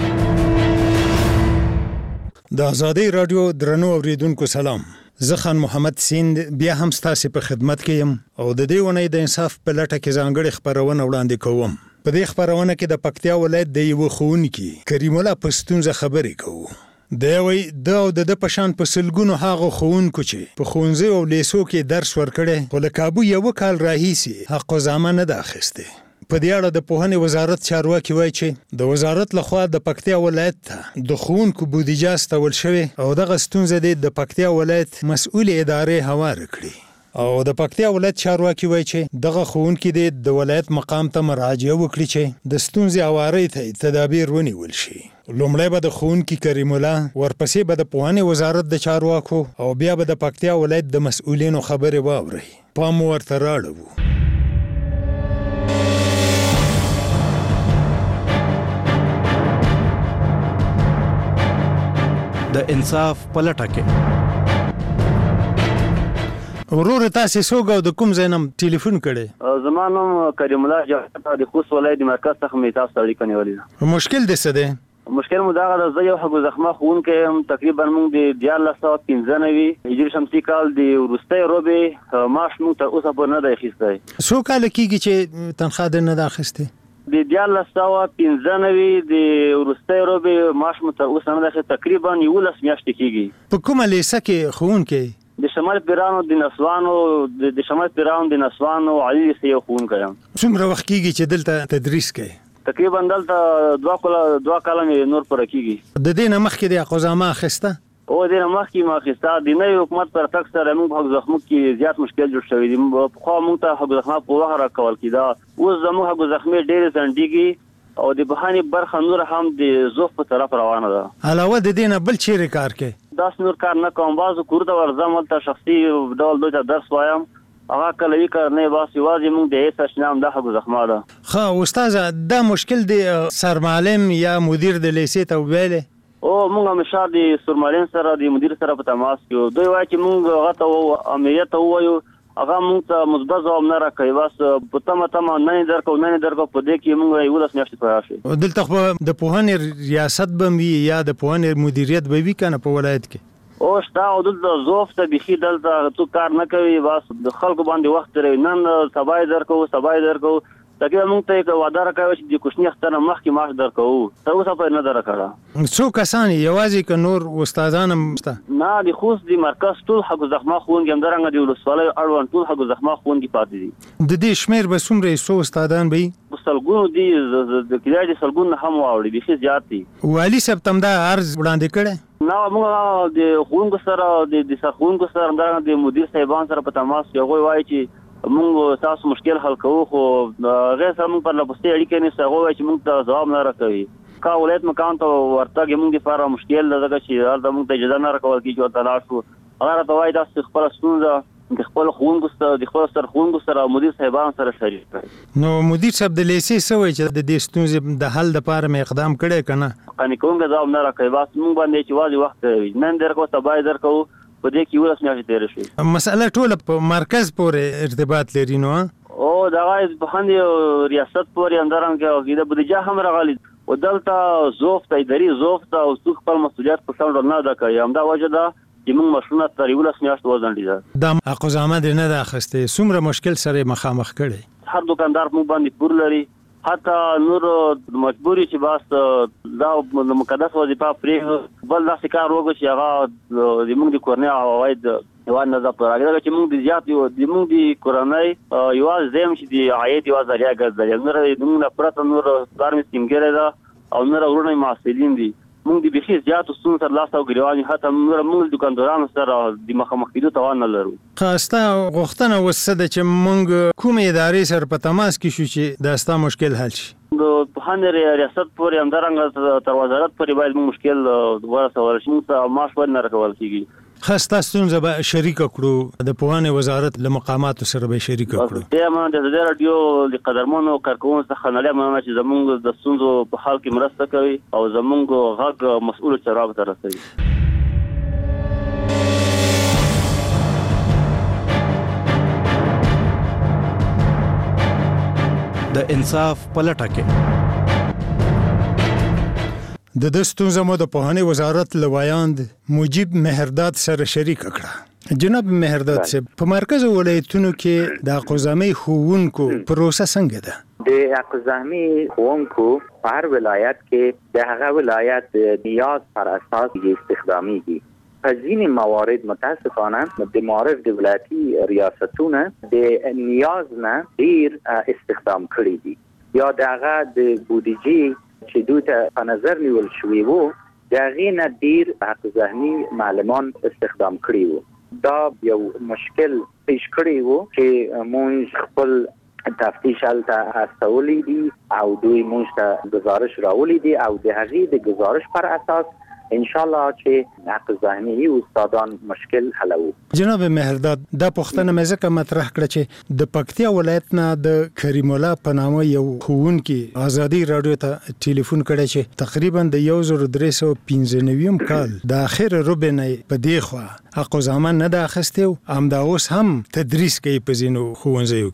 د ازادي راډیو درنو اوریدونکو سلام. زه خان محمد سیند بیا هم ستاسو په خدمت کې یم او د دې ونې د انصاف په لټه کې ځانګړي خبرونه وړاندې کوم. په دې خبرونه کې د پکتیا ولایت د یو ښوونکي کریم الله پښتونزه خبرې کوو. دا وی د پشان په سلګونو هغه ښوونکو چې په ښوونځي او لیسو کې درس ورکړي خو له کابو یو کال راهیسي حق زامن نه اخیسته. په دې اړه د پوهنې وزارت چارواکي وایي چې د وزارت لخوا د پکتیا ولایت ته د ښوونکو بودیجه استول شوی او دغه ستونزه د پکتیا ولایت مسؤل ادارې هوار کړي. او د پکتیا ولایت چارواکي وایي چې دغه ښوونکي د ولایت مقام ته مراجعه وکړي چې د ستونزې هواري ته تدابیر ونیول شي. لومړی به د ښوونکي کریم الله، ورپسې به د پوهنې وزارت د چارواکو او بیا به د پکتیا ولایت د مسؤلینو خبرې واوري. پام ورته راړو. د انصاف په لټه کې ورور تاسو څوک او د کوم ځای نم ټلیفون کړي؟ زمانم کریم الله جاټه د خوست ولایت مرکز څخه می تاسو اړیکه نیولې. مشکل دې څه دی؟ مشکل مو دا غواړم زه یو حق زخمه خونکې هم تقریبا موږ د 1495 هجری شمسي کال د وروستۍ روبې معاش موږ تر اوسه پورې نه دی اخیستی. څو کاله کېږي چې تنخواه دې نه ده اخیستې؟ د 1495 د وروستۍ روبې معاش مو تر اوسه نه دی اخیستی، تقریبا 11 میاشتې کېږي. په کومه لیسه کې ښوونکی؟ د شمال پیرانو د نسوانو د شمال پیرانو د نسوانو عالی لیسې یو ښوونکی یم. څومره وخت کېږي چې دلته تدریس کوي؟ تقریبا دلته 2 کاله مې نور پوره کېږي. د دې نه مخکې د حقوقنامه اخیسته؟ او د دې نه مخکې ما اخیسته. د نوي حکومت پر تګ سره موږ حق زخمو کې زیات مشکل جوړ شوی دی. پخوا موږ ته حق زخمه په وخت راکول کېده، اوس زموږ حق زخمې ډېرې ځنډېږي او د بهانې برخه نور هم د زوف په طرف روانه ده. علاوه د دې نه بل چیرې کار کوي؟ داس نور کار نه کوم. بعضو کور ته ورځم، هلته شخصي ډول دوی ته درس وایم، هغه کله کار نه بس یوازې موږ د هیڅ شنام د حق زخمه ده. ښه استاد، دا مشکل دی سرمعلم یا مدیر د لیسې ته ویلې؟ او موږ همیشه د سرمعلم سره د مدیر سره په تماس کې دوی وایي چې موږ هغه ته امریت وایو، هغه موږ ته مثبت ځواب نه راکوي، بس په تمه نه درکو په دې کې موږ 11 میاشتې پوره شي. دلته خو د پوهنې ریاست به وي یا د پوهنې مدیریت به وي کنه په ولایت کې؟ او شته او دلته زوف ته بيخي دلته تو کار نه کوي، بس د خلکو باندې وخت لري، نن سبا درکو تقریبا موږ ته یو وعده راکوي چې د کوشنی اختر مخکې معاش درکو، تر اوسه پورې نه درکړه. څو کسان یوازې ک نور استادان هم شته؟ نه، د خوست د مرکز ټول حق زخمه خونګي هم درنګ دی ولسوالۍ اړوند ټول حق زخمه خونګي پاتې دي. د دې شمیر به څومره څو استادان به سلګونو دي، د کلیاجي سلګونو هم واوړي، بيخي زیات دي. والی صاحب تم دا عرض وړاندې کړي؟ نه، موږ د خونګو سره د سرخونګو سره همدارنګه د مدیر صاحبان سره په تماس کې هغوی وایي چې موږ تاسو مشکل حل کوو، خو غیر سره موږ پر لپسې اړیکې نیسو، هغوی وایي چې موږ ته ځواب نه راکوي. کا ولایت مقام ته ورتګ موږ لپاره مشکل ده، ځکه چې هلته موږ ته اجازه نه راکول کېږي چې ورته لاړ شو. هغه راته وایي تاسو خپله ستونزه د خپل ښوونکو سره مدیر صاحبانو سره شریک کړئ. نو مدیر صاحب د لیسې څه وایي چې د دې ستونزې د حل لپاره مې اقدام کړی که نه؟ قانع کوونکی ځواب نه راکوي، بس موږ باندې چې یوازې وخت کوي، نن درکو سبا یې درکو، په دې کې 11 میاشتې تېرې شوې. مسله ټوله په مرکز پورې ارتباط لري نو؟ او دغه په ریاست پورې همدارنګه د بودیجه هم راغلي او دلته زوف ته اداري زوف ته او څوک خپل مسؤلیت په سم ډول نه ادا کوي. همدا وجه ده چې موږ مشرونه تر 11 میاشتو وځنډېده. دا حقوقنامه دې نه ده اخیستې، څومره مشکل سره مخامخ کړی؟ هر دکاندار موږ باندې پور لري، حتی نور مجبوري چې بس دا مقدس وظیفه پرېږدو، بل داسې کار وکړو چې هغه زموږ د کورنۍ عواید یوازې نظر پر راغلی چې موږ د زیات زموږ د کورنۍ یوازې زه یم چې د عاید یوه ذریعه ګرځېدلی، نور زموږ نه پرته نور پلار مې سپینګیری ده او نور وروڼه مې محصلین دي. موږ د بیخي زیاتو ستونزو سره لاس او ګریوان یو، حتی موږ دکاندارانو سره د مخامخ کېدو توان نه لرو. ستا غوښتنه اوس څه ده چې موږ کومې ادارې سره په تماس کې شو چې دا ستا مشکل حل شي؟ د پوهنې ریاست پورې همدارنګه تر وزارت پورې باید موږ مشکل ورسول شي، موږ ته معاش باید نه راکول کېږي. خاصه ستونزه به شریک کړو، د پوهنې وزارت له مقاماتو سره به شریک کړو. د رادیو د قدرمنو کارکونکو څخه نه مننه چې زموږ د ستونزو په حل کې مرسته کوي او زموږ غږ مسؤل چارواکو ته رسوي. د انصاف پلټه کې د ستونزو مو د پوهنې وزارت لوایاند مجيب مهرداد سره شریک کړه. جناب مهرداد صاحب، په مرکز ولایتونو کې د حقوقنامې ښوونکو پروسه څنګه ده؟ د حقوقنامې ښوونکو په هر ولایت کې د هغه ولایت نیاز پر اساس استخدامیږي. په ځینې موارد متاسفانه د معارف د ولایتي ریاستونه د نیاز نه ډیر استخدام کړي دي، یا د هغه د بودیجې چې دوی ته په نظر نیول شوي وو د هغې نه ډیر حق ذهني معلمان استخدام کړي وو. دا یو مشکل پیش کړی وو چې موږ خپل تفتیش هلته استولی دي او دوی موږ ته گزارش راولی دي او د هغې د گزارش پر اساس انشاءالله چې حق ذهني استادان مشکل حلوي. جناب مهرداد، دا پوښتنه مې ځکه مطرح کړه چې د پکتیا ولایت نه د کریم الله په نامه یو ښوونکي ازادي راډیو ته ټلیفون کړی چې تقریبا د 1395 کال د اخر روبې نه په دې خوا حقوقنامه نه ده اخیستې او همدا اوس هم تدریس کوي په ځینو ښوونځیو کې.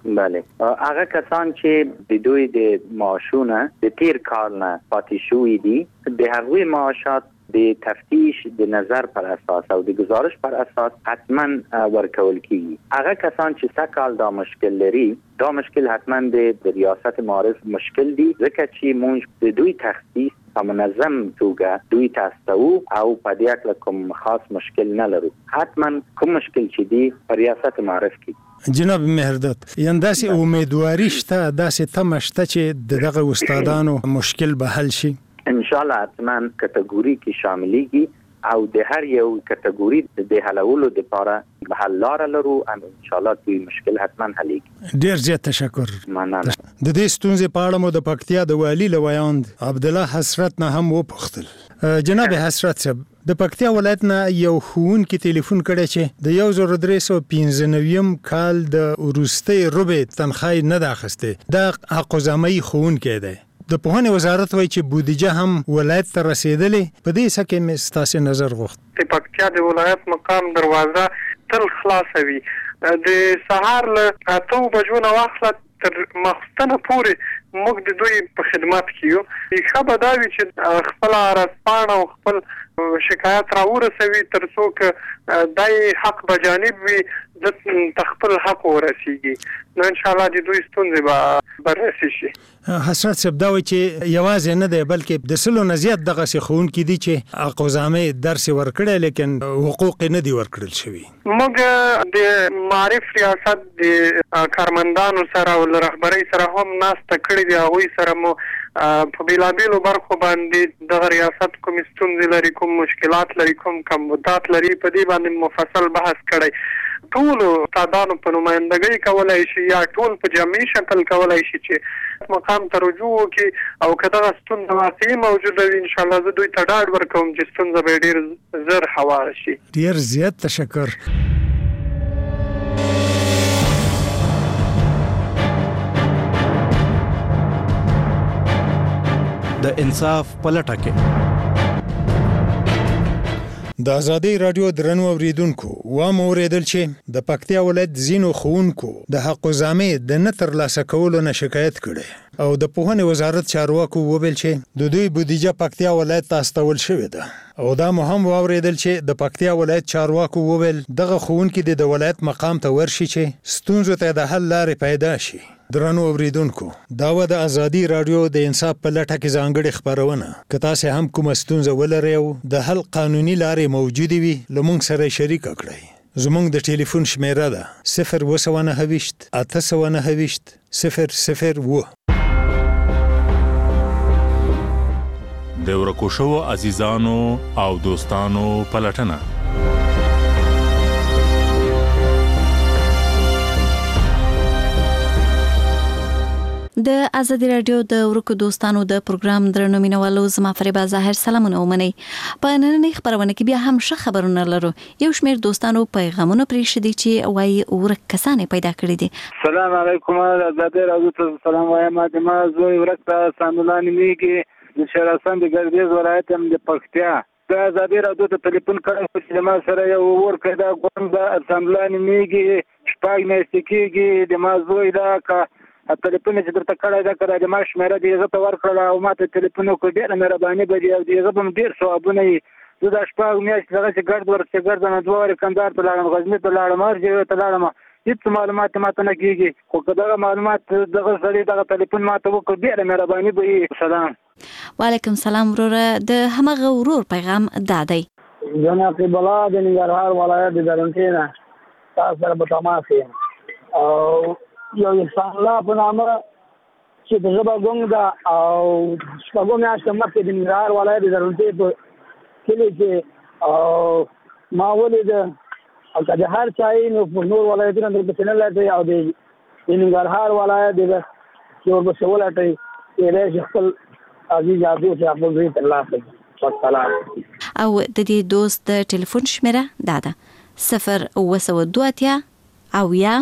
بله هغه کسان چې د دوی د معاشونه د تیر کال نه پاتې شوي دي د هغوی معاشات د تفتیش د نظر پر اساس او د گزارش پر اساس حتما ورکول کیږي. هغه کسان چې سکهال دا مشکل لري دا مشکل حتما د ریاست معارف مشکل دي ځکه چې موږ د دوی تخصیص په منظم توګه دوی تاسو او په دې اړه کوم خاص مشکل نه لرو. حتما کوم مشکل چې دی په ریاست معارف کې جناب مهرداد ینداسي امیدواري شته داسې تمشته چې دغه استادانو مشکل به حل شي ان شاء الله حتما کټګوري کې شاملېږي او د هر یو کټګوري د حلولو لپاره به حل لار لرو ان شاء الله دوی مشکل حتما حلېږي. ډیر زیات تشکر. مننه. د دې ستونزې په اړه مو د پکتیا د والی لویاند عبد الله حسرت نه هم وپوښتل. جناب حسرت صاحب د پکتیا ولایت نه یو ښوونکی ټلیفون کړی چې د 1395 کال د وروستۍ ربع تنخواه نه ده اخیستې د حقوزامي ښوونکی دی. د پوهنې وزارت وایي چې بودیجه هم ولایت ته رسیدلې په دې سکه مې ستاسو نظر غوښت. د پکتیا د ولایت مقام دروازه تل خلاصه وي د سهار له 8 بجو نه واخله تر ماخستنه پورې موږ د دوی په خدمت کې یو. ښه به دا وي چې خپل عرضپاڼه او خپل شکایت راورسوي تر څو که دای حق بجانب وي د خپل حق ورسیږي نو ان شاء الله د دوی ستونزې به بررسي شي. حسرت صاحب دا وایي چې یوازې نه دی بلکې د سلو نه زیات دغسې ښوونکي دي چې حقوزامي درس ورکړی لیکن حقوق نه دي ورکړل شوي. موږ د معارف ریاست د کارمندانو سره او رهبرۍ سره هم ناسته کړې دي هغوی سره مو په بیلابیلو برخو باندې دغه ریاست کوم ستونزې لري کوم مشکلات لري کوم کمبودات لري په دې باندې مفصل بحث کړی. ټول استادانو په نمائندګۍ کولای شي یا ټول په جمعي شکل کولای شي چې مقام ته رجوع وکړي او که دغه ستونزه واقعي موجوده وي ان شاء الله زه دوی ته ډاډ ورکوم چې ستونزه به ډېر زر هواره شي. ډېر زیات تشکر. د انصاف پلټه کې د ازادي رادیو درنو اوریدونکو و مو اوریدل چې د پکتیا ولایت زینو خونکو د حقوزامي د نتر لاسه کولو نه شکایت کړي او د پوهنې وزارت چارواکو وویل چې د دوی بودیجه پکتیا ولایت ته استول شوې ده او دا مهم اوریدل چې د پکتیا ولایت چارواکو وویل دغه خونکي د ولایت مقام ته ورشي چې ستونزو ته د حل لارې پیدا شي. درنو اوریدونکو دا و د ازادي رادیو د انصاف په لټه کې ځانګړې خبرونه که تاسو هم کوم ستونزه ولرئ او د حل قانوني لارې موجوده وي لمونږ سره شریک کړئ. زمونږ د ټلیفون شمیره ده 029 829 002. د ورکو شوو عزیزانو او دوستانو پلټنه د ازادي رادیو د ورکو دوستانو د پروګرام درنو مینوالو زما فریبا ظاهر سلامونه ومني. په نننۍ خبرونه کې بیا هم ښه خبرونه لرو. یو شمېر دوستانو پیغامونه پرېښي دي چې وایي ورک کسان پیدا کړي دي. سلام علیکم ازادي رادیو ته سلام وایم. ما زوی ورک ساملان میږي د شراسان د ګردیز ولایت هم د پکتیا د ازادي رادیو ته ټلیفون کړی چې ما سره یو ورک دا کوم د ساملان میږي شپږ میاشتې کېږي د ما زوی دا کا ټلیفون چې درته کړی دا کړی د ما شمېره دې هغه ته ورکړله او ما ته ټلیفون وکړ ډېره مهرباني به دي او د هغه به م ډېر ثوابونه وي. زه دا شپږ میاشتې دغسې ګرد ورپسې ګرځم 2 وارې کندهار ته لاړم غزني ته لاړم هر ځای ته لاړم هېڅ معلومات ما ته نه کېږي خو که دغه معلومات دغه سړي دغه ټلیفون ما ته وکړ ډېره مهرباني به وي. سلام. وعلیکم سلام وروره. د همغه ورور پیغام دا دی. زه نقیب الله د ننګرهار ولایت د درنټې نه تاسو سره په تماس یم او یو انسان الله په نامه چې د ژبه ګونګ ده او شپږو میاشتو مخکې د ننګرهار ولایت د درنټې په کلي کې او ما ولیده او که د هر چا یې نو په نور ولایتونه درپسې نه لټوي او د ننګرهار ولایت چې ورپسې ولټوي کېدای شي خپل عزیز عزیز چې خپل زوی ترلاسه کړي. والسلام. او د دې دوست د ټلیفون شمیره دا ده 0 او یا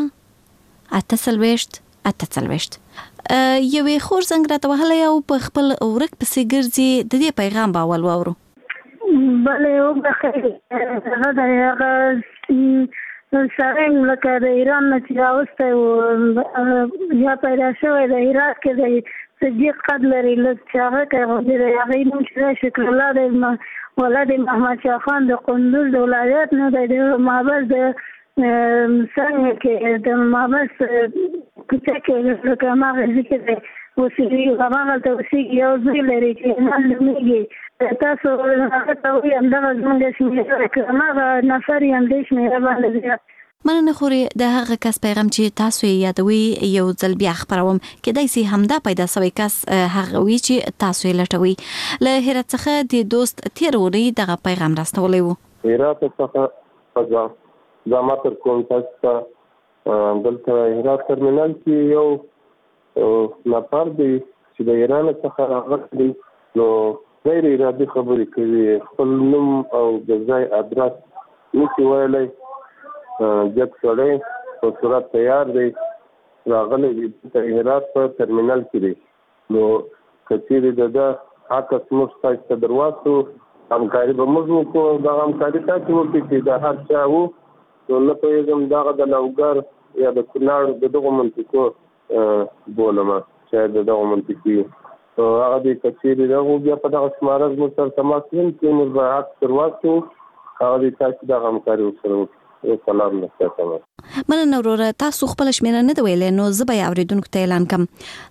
8 یوې خور زنګ راته وهلی او په خپل ورک پسې ګرځي د دې پیغام به اول واورو. بله وبخیر هغه د هغه سره لکه د ایران نه چې راوسته یا پیدا شوی د عراق کې د صدیق قد لري چې هغه کوي د هغې نوم چې شکر الله د ولد محمد شاه خان د قندوز د ولایت نه د معبد د څنګه کې د معبد کوڅه کې لکه هغه ذکر دی وسیلې هغه ته وسیلې یو ځای لري چې نه لږیږي تاسو هغه ته وایي همدغه زموږ شمېره هغه نفر یې همدې شمېره باندې زیات مننه خوري د هغه کس پیغام چې تاسو یې یادوي یو ځل بیا خبروم کېدای شي همدا پیدا شوی کس هغه وی چې تاسو یې لټوي له هرات څخه د دوست تیروري دغه پیغام راستولی وو هرات څخه ځما تر کوم تاسو دلته هرات ترمینل کې یو نفر دی چې د ایران څخه راغلی نو غیر ارادي خبرې کوي خپل نوم او د ځای ادرس نشي ویلی جګ سړی په صورت تیار دی راغلی دی د هرات په ترمینل کې دی نو که چیرې د ده عکس موږ تاسو ته درواستو همکاري به موږ وکړو دغه همکاري تاسو وکړئ چې د هر چا وو نو نه پوهېږم دغه د لوګر یا د کونړ د دغو منطقو بولم چې د دغه منطقي هغه د کچېرې دغه بیا په دغه شماره زموږ سره تماس ونیم چې موږ به عکس درواستو هغه د تاسو دغه همکاري وسره وکړو سلام نشته مننه وروره تاسو خپل شمیره نه دی ویلې نو زه به یې اورېدونکو ته اعلان کړم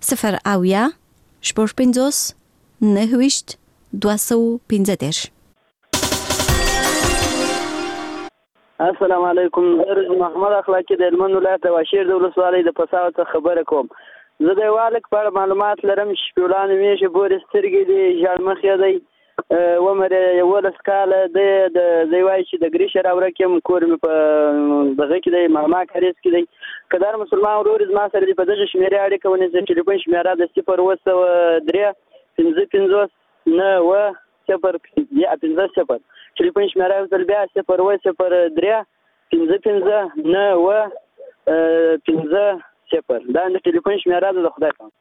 050 929 السلام علیکم محمد اخلاقی د هلمند ولایت د واشیر د ولسوالۍ د پساو څخه خبره کوم زه د والک په اړه معلومات لرم چې شپولان میشه پورې سترګې دي ژړ مخ یې دی ومره ولس کاله د وای چې د ګریش راورکم کور مې په دغه کې دی ماما کاریس کې دی کدار مسلمان ورور ما سره دی په دغه شمیره اړیکه ونې چې ټلیفون شمیره د 0 ټلیفون شمیره تل بیا 0 دا د ټلیفون شمیره د خدای په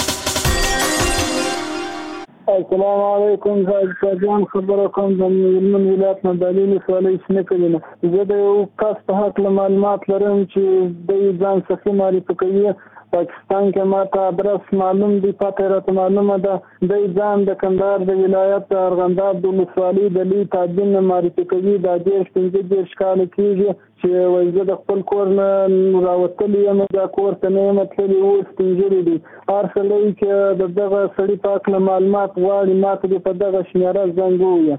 السلام علیکم زاجان خبره کوم د هلمند ولایت نه د ولسوالۍ شنه کلینه زه د یو کس په هکله معلومات لرم چې د ځان څخه معرفي کوي پاکستان کې ماته ادرس معلوم دی پته راته معلومه ده د ځان د کندهار د ولایت د ارغنداب د ولسوالۍ د لوی تاجین معرفي کوي د 15 کال کېږي چې وایي د خپل کور نه راوتلی یم دا کور ته نه یم تللی اوس پنځلي دي هر سړی چې دغه سړي په هکله معلومات غواړي ماته دې په دغه شمیره زنګ ووایه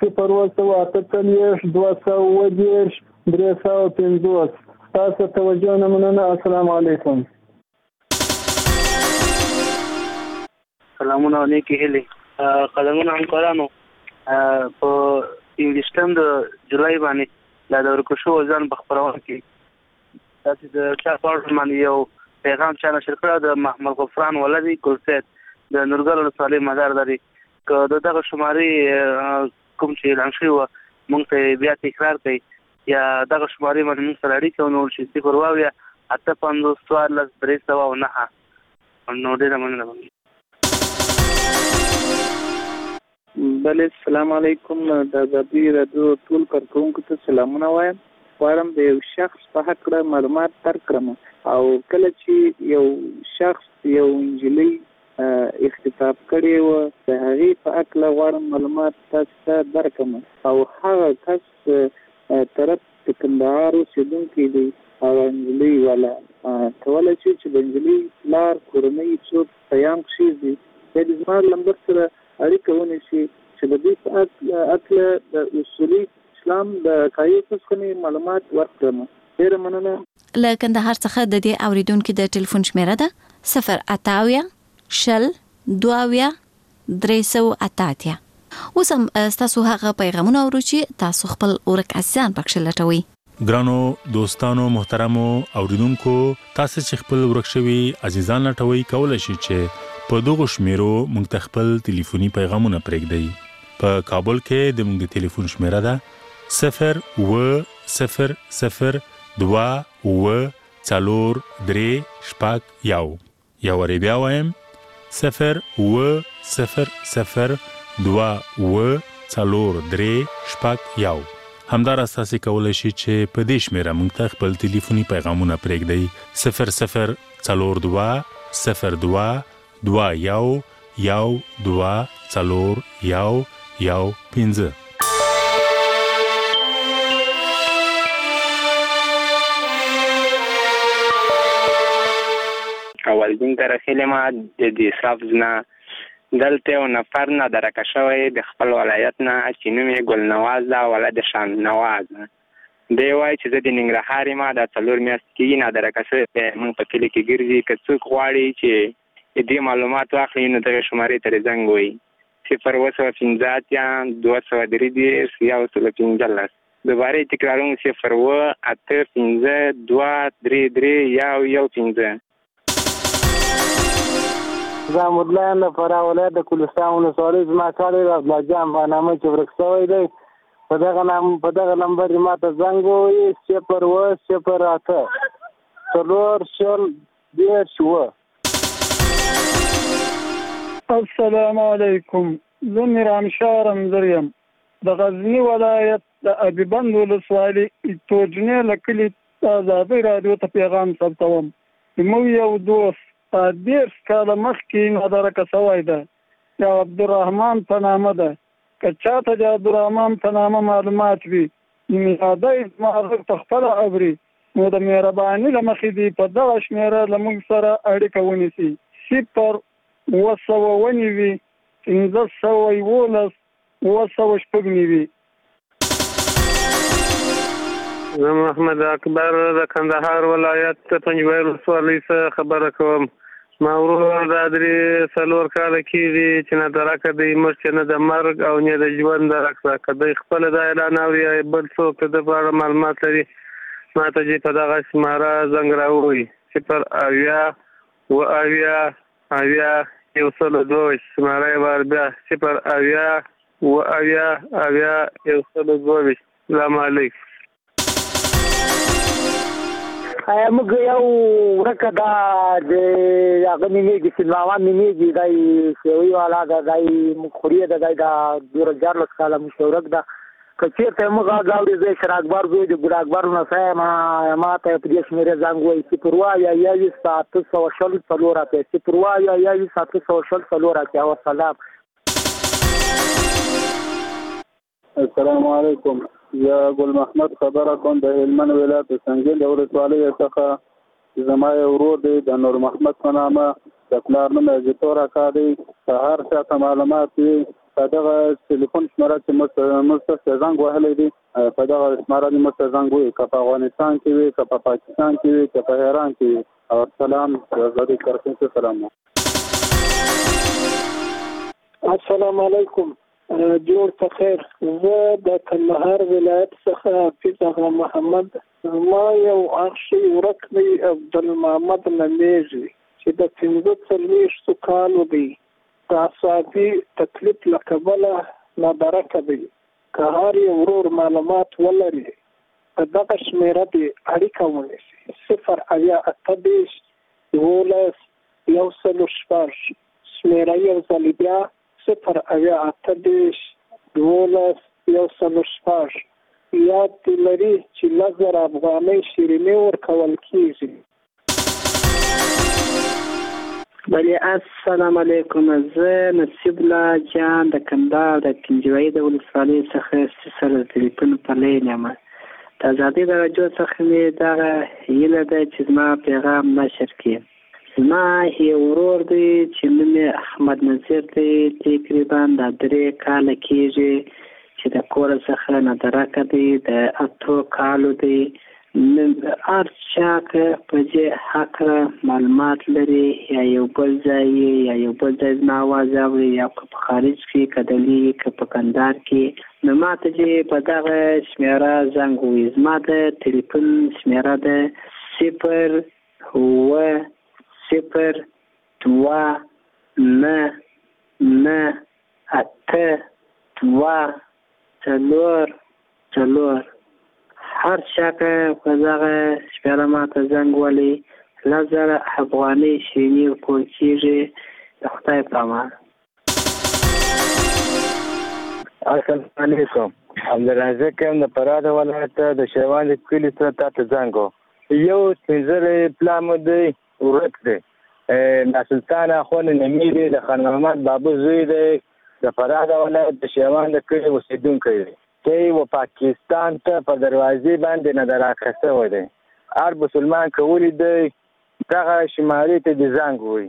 0 تاسو توجه نه مننه السلام علیکم سلامونه نیکی هلي قدمونه همکارانو په انګلیسټن د جولای باندې دا د ورکوشو ځان په خبرونه کې تاسو د چا پارټ باندې یو پیغام چا نشر کړ د محمد غفران ولدي ګلسید د نورګل ولسوالۍ مدار لري که دغه شماري کوم چې اعلان شوی و مونږ ته بیا تکرار کړئ یا دغه شماري باندې مونږ سره اړیکه ونیول شي 0 نو ډېره مننه بله السلام علیکم د ازادي راډیو ټول کارکونکو ته سلامونه وایم غواړم د یو شخص په هکله معلومات درکړم او کله چې یو شخص یو نجلۍ اختطاف کړی و د هغې په هکله غواړم معلومات تاسو ته درکړم او هغه کس طرف د کندهار اوسېدونکی دی هغه نجلۍ والا کولی شي چې د نجلۍ پلار کورنۍ څوک پیام کښېږدي یا د زما نمبر سره اړیکه ونیسي چې د دې په هکله د اصولي اسلام د قایې څخه معلومات ورکړم ډېره مننه له کندهار څخه د دې اوریدونکو د ټلیفون شمیره ده 0 اوس هم تاسو هغه پیغامونه اورئ چې تاسو خپل ورک اسان پکښ لټوي ګرانو دوستانو محترمو اوریدونکو تاسو چې خپل ورک شوي عزیزان لټوي کولای شئ چې په دغه شمیرو موږ خپل ټلیفوني پیغامونه پرېږدئ په کابل کې د موږ ټلیفون شمیره ده 0 یا ورې بیا وایم 0 یا همدارس تاسو کولای شئ چې په دې شمیره موږ ته خپل ټلیفوني پیغامونه پرېږدئ 0042 02 21 12 والدین ته رسیدلې ما د دې سبز نه دلته یو نفر نه درکه شوی د خپل ولایت نه چې نوم یې ګلنواز ده ولد شان نواز دی وایي چې زه د ننګرهار یم دا 4 میاشتې کېږي نه درکه شوی موږ په کلي کې ګرځي که څوک غواړي چې دې معلومات واخلي نو دغه شمارې ته زنګ ووهي 0 230 115 دوباره تکراروم 0 8 15 2 3 1 زامودلان لپاره ولایت د کوهستان ولسوالۍ زما کار دی عبدالله جان په نامه چې ورک شوی دی په دغه نمبر یې ماته زنګ ووهي 0 8 السلام علیکم زه میرانشاه رمزر یم د غزني ولایت د ابيبند ولسوالۍ توجنې له کلي ازادۍ راډیو ته پیغام ثبتوم زموږ یو دوست 10 کاله مخکې مدرکه شوی ده یا عبدالرحمن په نامه ده که چاته د عبدالرحمن په نامه معلومات وي میاده زما غږ په خپله اوري نو د مهرباني له مخې دې په دغه شمېره له موږ سره اړیکه ونیسي 0 زه محمد اکبر د کندهار ولایت پنجوایي ولسوالۍ څخه خبره کوم ما ورور د 3 کاله کېږي چې نه درکه دی مړ چې نه د مرګ او نه د ژوند درکه که دی خپل د اعلان اوري بل څوک د په اړه معلومات لري ما ته چې په دغه شماره زنګ راووهي 0 شماره یې بار بیا 0 السلام علیکم موږ یو ورکه دا د هغه مینېږي سلماوان مینېږي دی سیوي والا ده دی خوري ده دی دا 2014 کاله مشورک ده که چېرته موږ غږ اوري زه شراکبار زوی د ګل اکبر نسی یم ما ته په دې شمېرې زنګ ووهي 0 وسلام السلام علیکم یا ګل محمد خبره کوم د هلمند ولایت سنگین د ولسوالۍ څخه زما یو ورور دی د نور محمد په نامه د پلار نوم یې زیتور اکا دی که هر چاته معلومات وي په دغه ټلیفون شماره چې موږ ته زنګ وهلی دی په دغه شماره دې موږ ته زنګ ووهي که په افغانستان کې وي که په پاکستان کې وي که په ایران کې وي او سلام زادی کرکین سے سلام السلام علیکم جوړ په خیر زه د کندهار ولایت څخه حافظ اغا محمد ما یو اخشي ورک دی عبدالمحمد نمیږي چې د 45 کالو دی د اعصابي تکلیف له کبله نادرکه دی که هر یو ورور معلومات ولري په دغه شمېره دې اړیکه ونیسي 0 شمېره یو ځل بیا 0 یاد دې لري چې 1000 افغانۍ شیریني ورکول کېږي بله السلام علیکم زه نصیب الله جان د کندهار د پنجوایي د ولسوالۍ څخه سره د ټلیفون په لین یم د ازادۍ د راډیو څخه مې دغه هیله ده چې زما پیغام نشر کړي زما یو ورور دی چې نوم یې احمد نظیر دی تقریبا د 3 کاله کېږي چې د کور څخه نادرکه دی د 8 کالو دی هر چا که په دې هکله معلومات لري یا یو بل ځای زما اواز اوري یا که په خارج کې که دلي که په کندهار کې نو ما ته دې په دغه شمېره زنګ ووهي زما د ټلیفون شمېره ده 0 هر چا که په دغه شمېره ما ته زنګ ووهي 1000 افغانۍ شیریني ورکول کېږي د خدای په امان السلام علیکم عبدالرزاق یم د فراه ولایت د شیوان کلي څخه تاسو زنګ وم یو سپینځلې پلا مو دی ورک دی ناسلطان اخوان نمی دی د خان محمد بابو زوی دی د فراه ولایت د شیوان د کلي اوسیدونکی دی دی و پاکستان ته په دروازې باندې نه راکسته و دی هر مسلمان کولی دی دغه شمالي ته د زنګ وي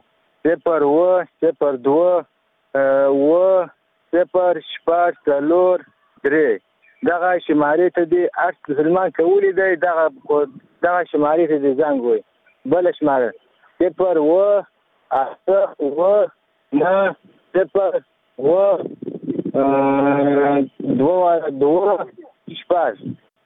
0-2-0-4-3 دغه شمالي ته دی هر مسلمان کولی دی دغه شمالي ته د زنګ وي بل شمال 0-8-2-2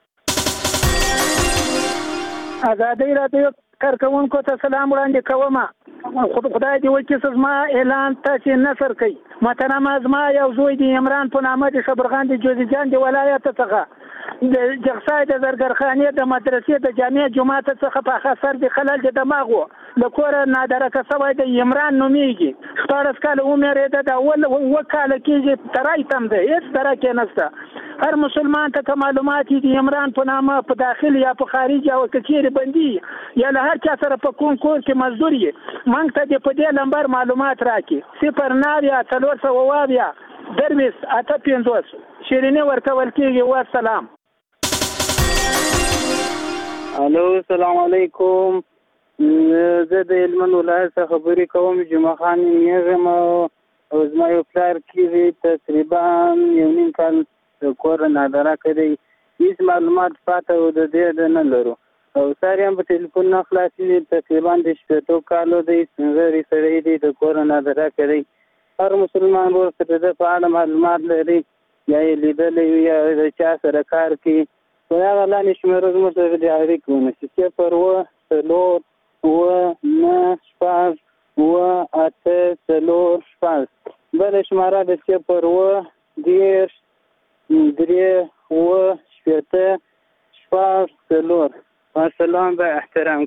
ازادي راډیو کارکونکو ته سلام وړاندې کوم خدای دې وکړي زما اعلان تاسو نصر کوي محترم زما یو زوی دی عمران په نامه د خبرغان د جوزجان د ولایت څخه د جغسای د زرګرخانې د مدرسې د جامع جماعت څخه په خسر د خلل د دماغو د کور نادرکه سوی د عمران نومیږي 14 کال عمر یې د اول وکاله کېږي ترای تم ده هیڅ درکه نشته هر مسلمان ته معلومات دي عمران په نامه په داخل یا په خارج او کچېری بندي یا له هر چا سره په کور کې مزدوري مونږ ته د په دې نمبر معلومات راکړي 0-9-300 درویس 850 شیرینه ورکول کېږي والسلام الو السلام علیکم زه د هلمند ولایت څخه خبرې کوم جمعه خان نومیږم او زما یو پلار کېږي تقریبا 1.5 کال د کور نادره کړی هیڅ معلومات پاته و د دې نه لرو او ساري هم په ټلیفون نه خلاصېږي تقریبا د 8 کالو دی څنګه سړی دی د کور نادره کړی هر مسلمان ورته د په اړه معلومات لري یا یې لیدلی یا د چا سره کار کوي خو هغه لاندې شمېره زموږ سره د اړیکې ونه شي 0-4-9-8-4 بله شماره د 0-3-4 السلام به احترام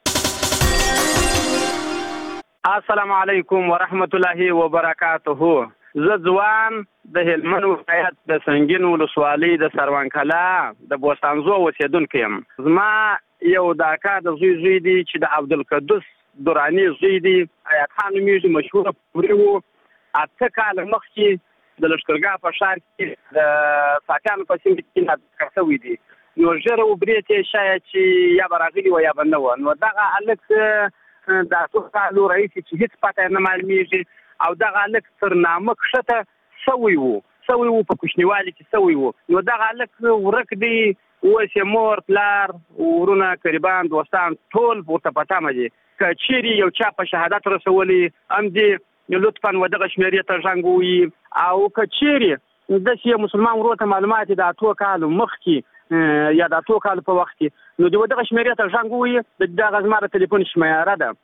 السلام علیکم ورحمت الله وبرکاته زه ځوان د هلمند ولایت د سنگین ولسوالۍ د سروان کلا د بوستانزو اوسیدونکی یم زما یو د اکا د زوی دی چې د عبدالقدوس دراني زوی دی آیات خان نومیږي مشهوره پورې و 8 کال مخکې د لښکرګاه په ښار کې د فاتحانو په سیمه کې ناطقه شوی دی نو ژر وبرېتې شاید چې یا به راغلي وه یا به نه وه نو دغه هلک د 8 کالو رئیس چې هېڅ پته نه معلومېږي او دغه هلک تر نامه کښته شوی و په کوچنیوالي کې شوی و نو دغه هلک ورک دی اوس یې مور پلار ورونه قریبان دوستان ټول ورته په تمه دي که چیرې یو چا په شهادت رسولی هم دې لطفا و دغه شمېرې ته زنګ ووهي او که چیرې داسې یو مسلمان ورور ته معلومات د 8 کالو مخکې یا د 8 کالو په وخت کې نو د دغه شمېرې ته زنګ ووهي دغه زما د تلیفون شمېره ده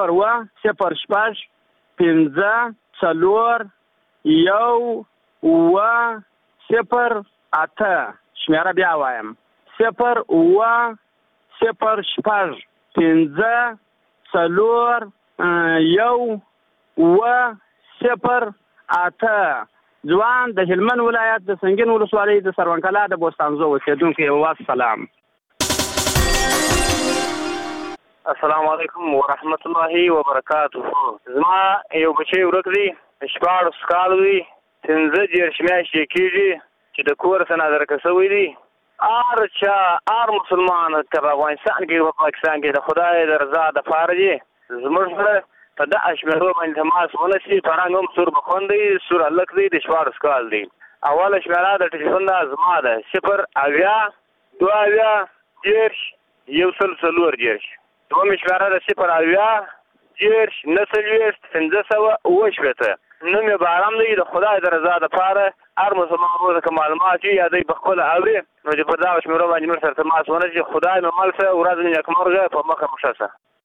0-0-5-0-1-0-8 شمېره بیا وایم 0-1-5-0-1-0-8 ځوان د هلمند ولایت د سنگین ولسوالۍ د سروان کلا د بوستانزو اوسیدونکی والسلام السلام علیکم ورحمت الله وبرکاته زما یو بچی ورک دی 14 کال دی 15 میاشتې کېږي چې د کور څخه نادرکه شوی دی هر مسلمان که په افغانستان کې په پاکستان کې د خدای د رضا دپاره دی زموږ سره په دغه شمېرو باندې تماس ونیسي فرهنګ هم سور بخون دی سور هلک دی د 14 کال دی اوله شمېره د ټلیفون ده زما ده 0-8-2-10-140 دومې شمېره ده 0-10-9-500 نوم یې بارام دی د خدای د رضا دپاره هر مسلمان ورته که معلومات وي یا دی په خپله اوري نو چې په دغه شمېرو باندې نور سره تماس ونیسي خدای مې مل شه ورځ مې نیکمرغه په مخه مو ښه شه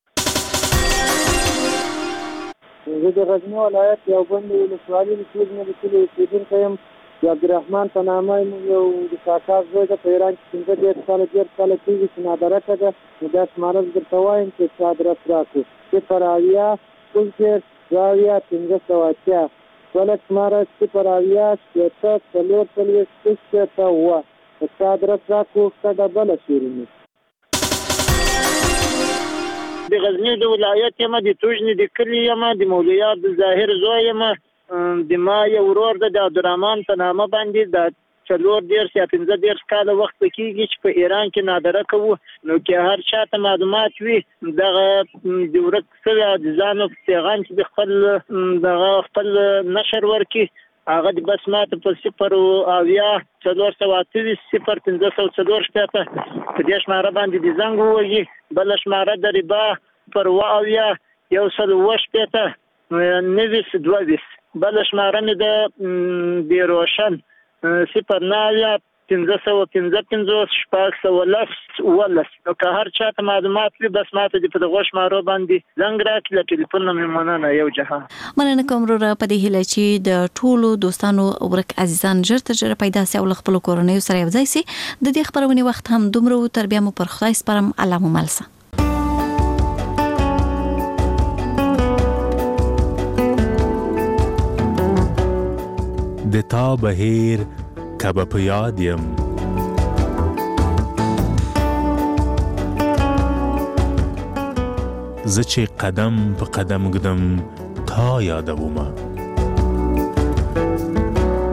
زه د غزني ولایت یو بندې ولسوالۍ د کلي اوسېدونکی یم د عبدالرحمن په نامه یو د کاکا زوی ده په ایران کې 15 کاله کېږي چې نادرکه ده نو دا شماره زه درته وایم چې څه ادرس راکړو 0-8-2-10-580 ولک شماره 0804440 په ادرس راکو کډه بل شیرینی د غزنی د ولایت یم د توجنی د کلی یم د مولویات د ظاهر زوی یم د ما یو ورور د عبدالرحمن په نامه باندې د 4 یا 15 کاله وخت کېږي چې په ایران کې نادره کوو نو کې هر چاته معلومات وي دغه د ورک سره د ځانو پیغام چې خپل نشر ورکي هغه د بس ماته په 0 او یا 428 0504 شپته په دې شماره باندې د زنګ وږي بل شماره د ربا پر او یا 108 نویس دویس بل شماره مې د روشن 09 555 ولس نو که هر چاته معلومات وي بس ماته د په دغه شمارو باندې زنګ راکړي له ټلیفون نه مننه یو جهان مننه کوم وروره په دې هیله چې د ټولو دوستانو ورک عزیزان ژر تر ژره پیدا سي او خپل کورنۍ سره یو ځای سي د دې خبرونه وخت هم دومره تر بیا مو پر خدای سپارم الله مو ملسه د تا بهیر کبه په یاد یم زه چې قدم په قدم ګدم تا یادومه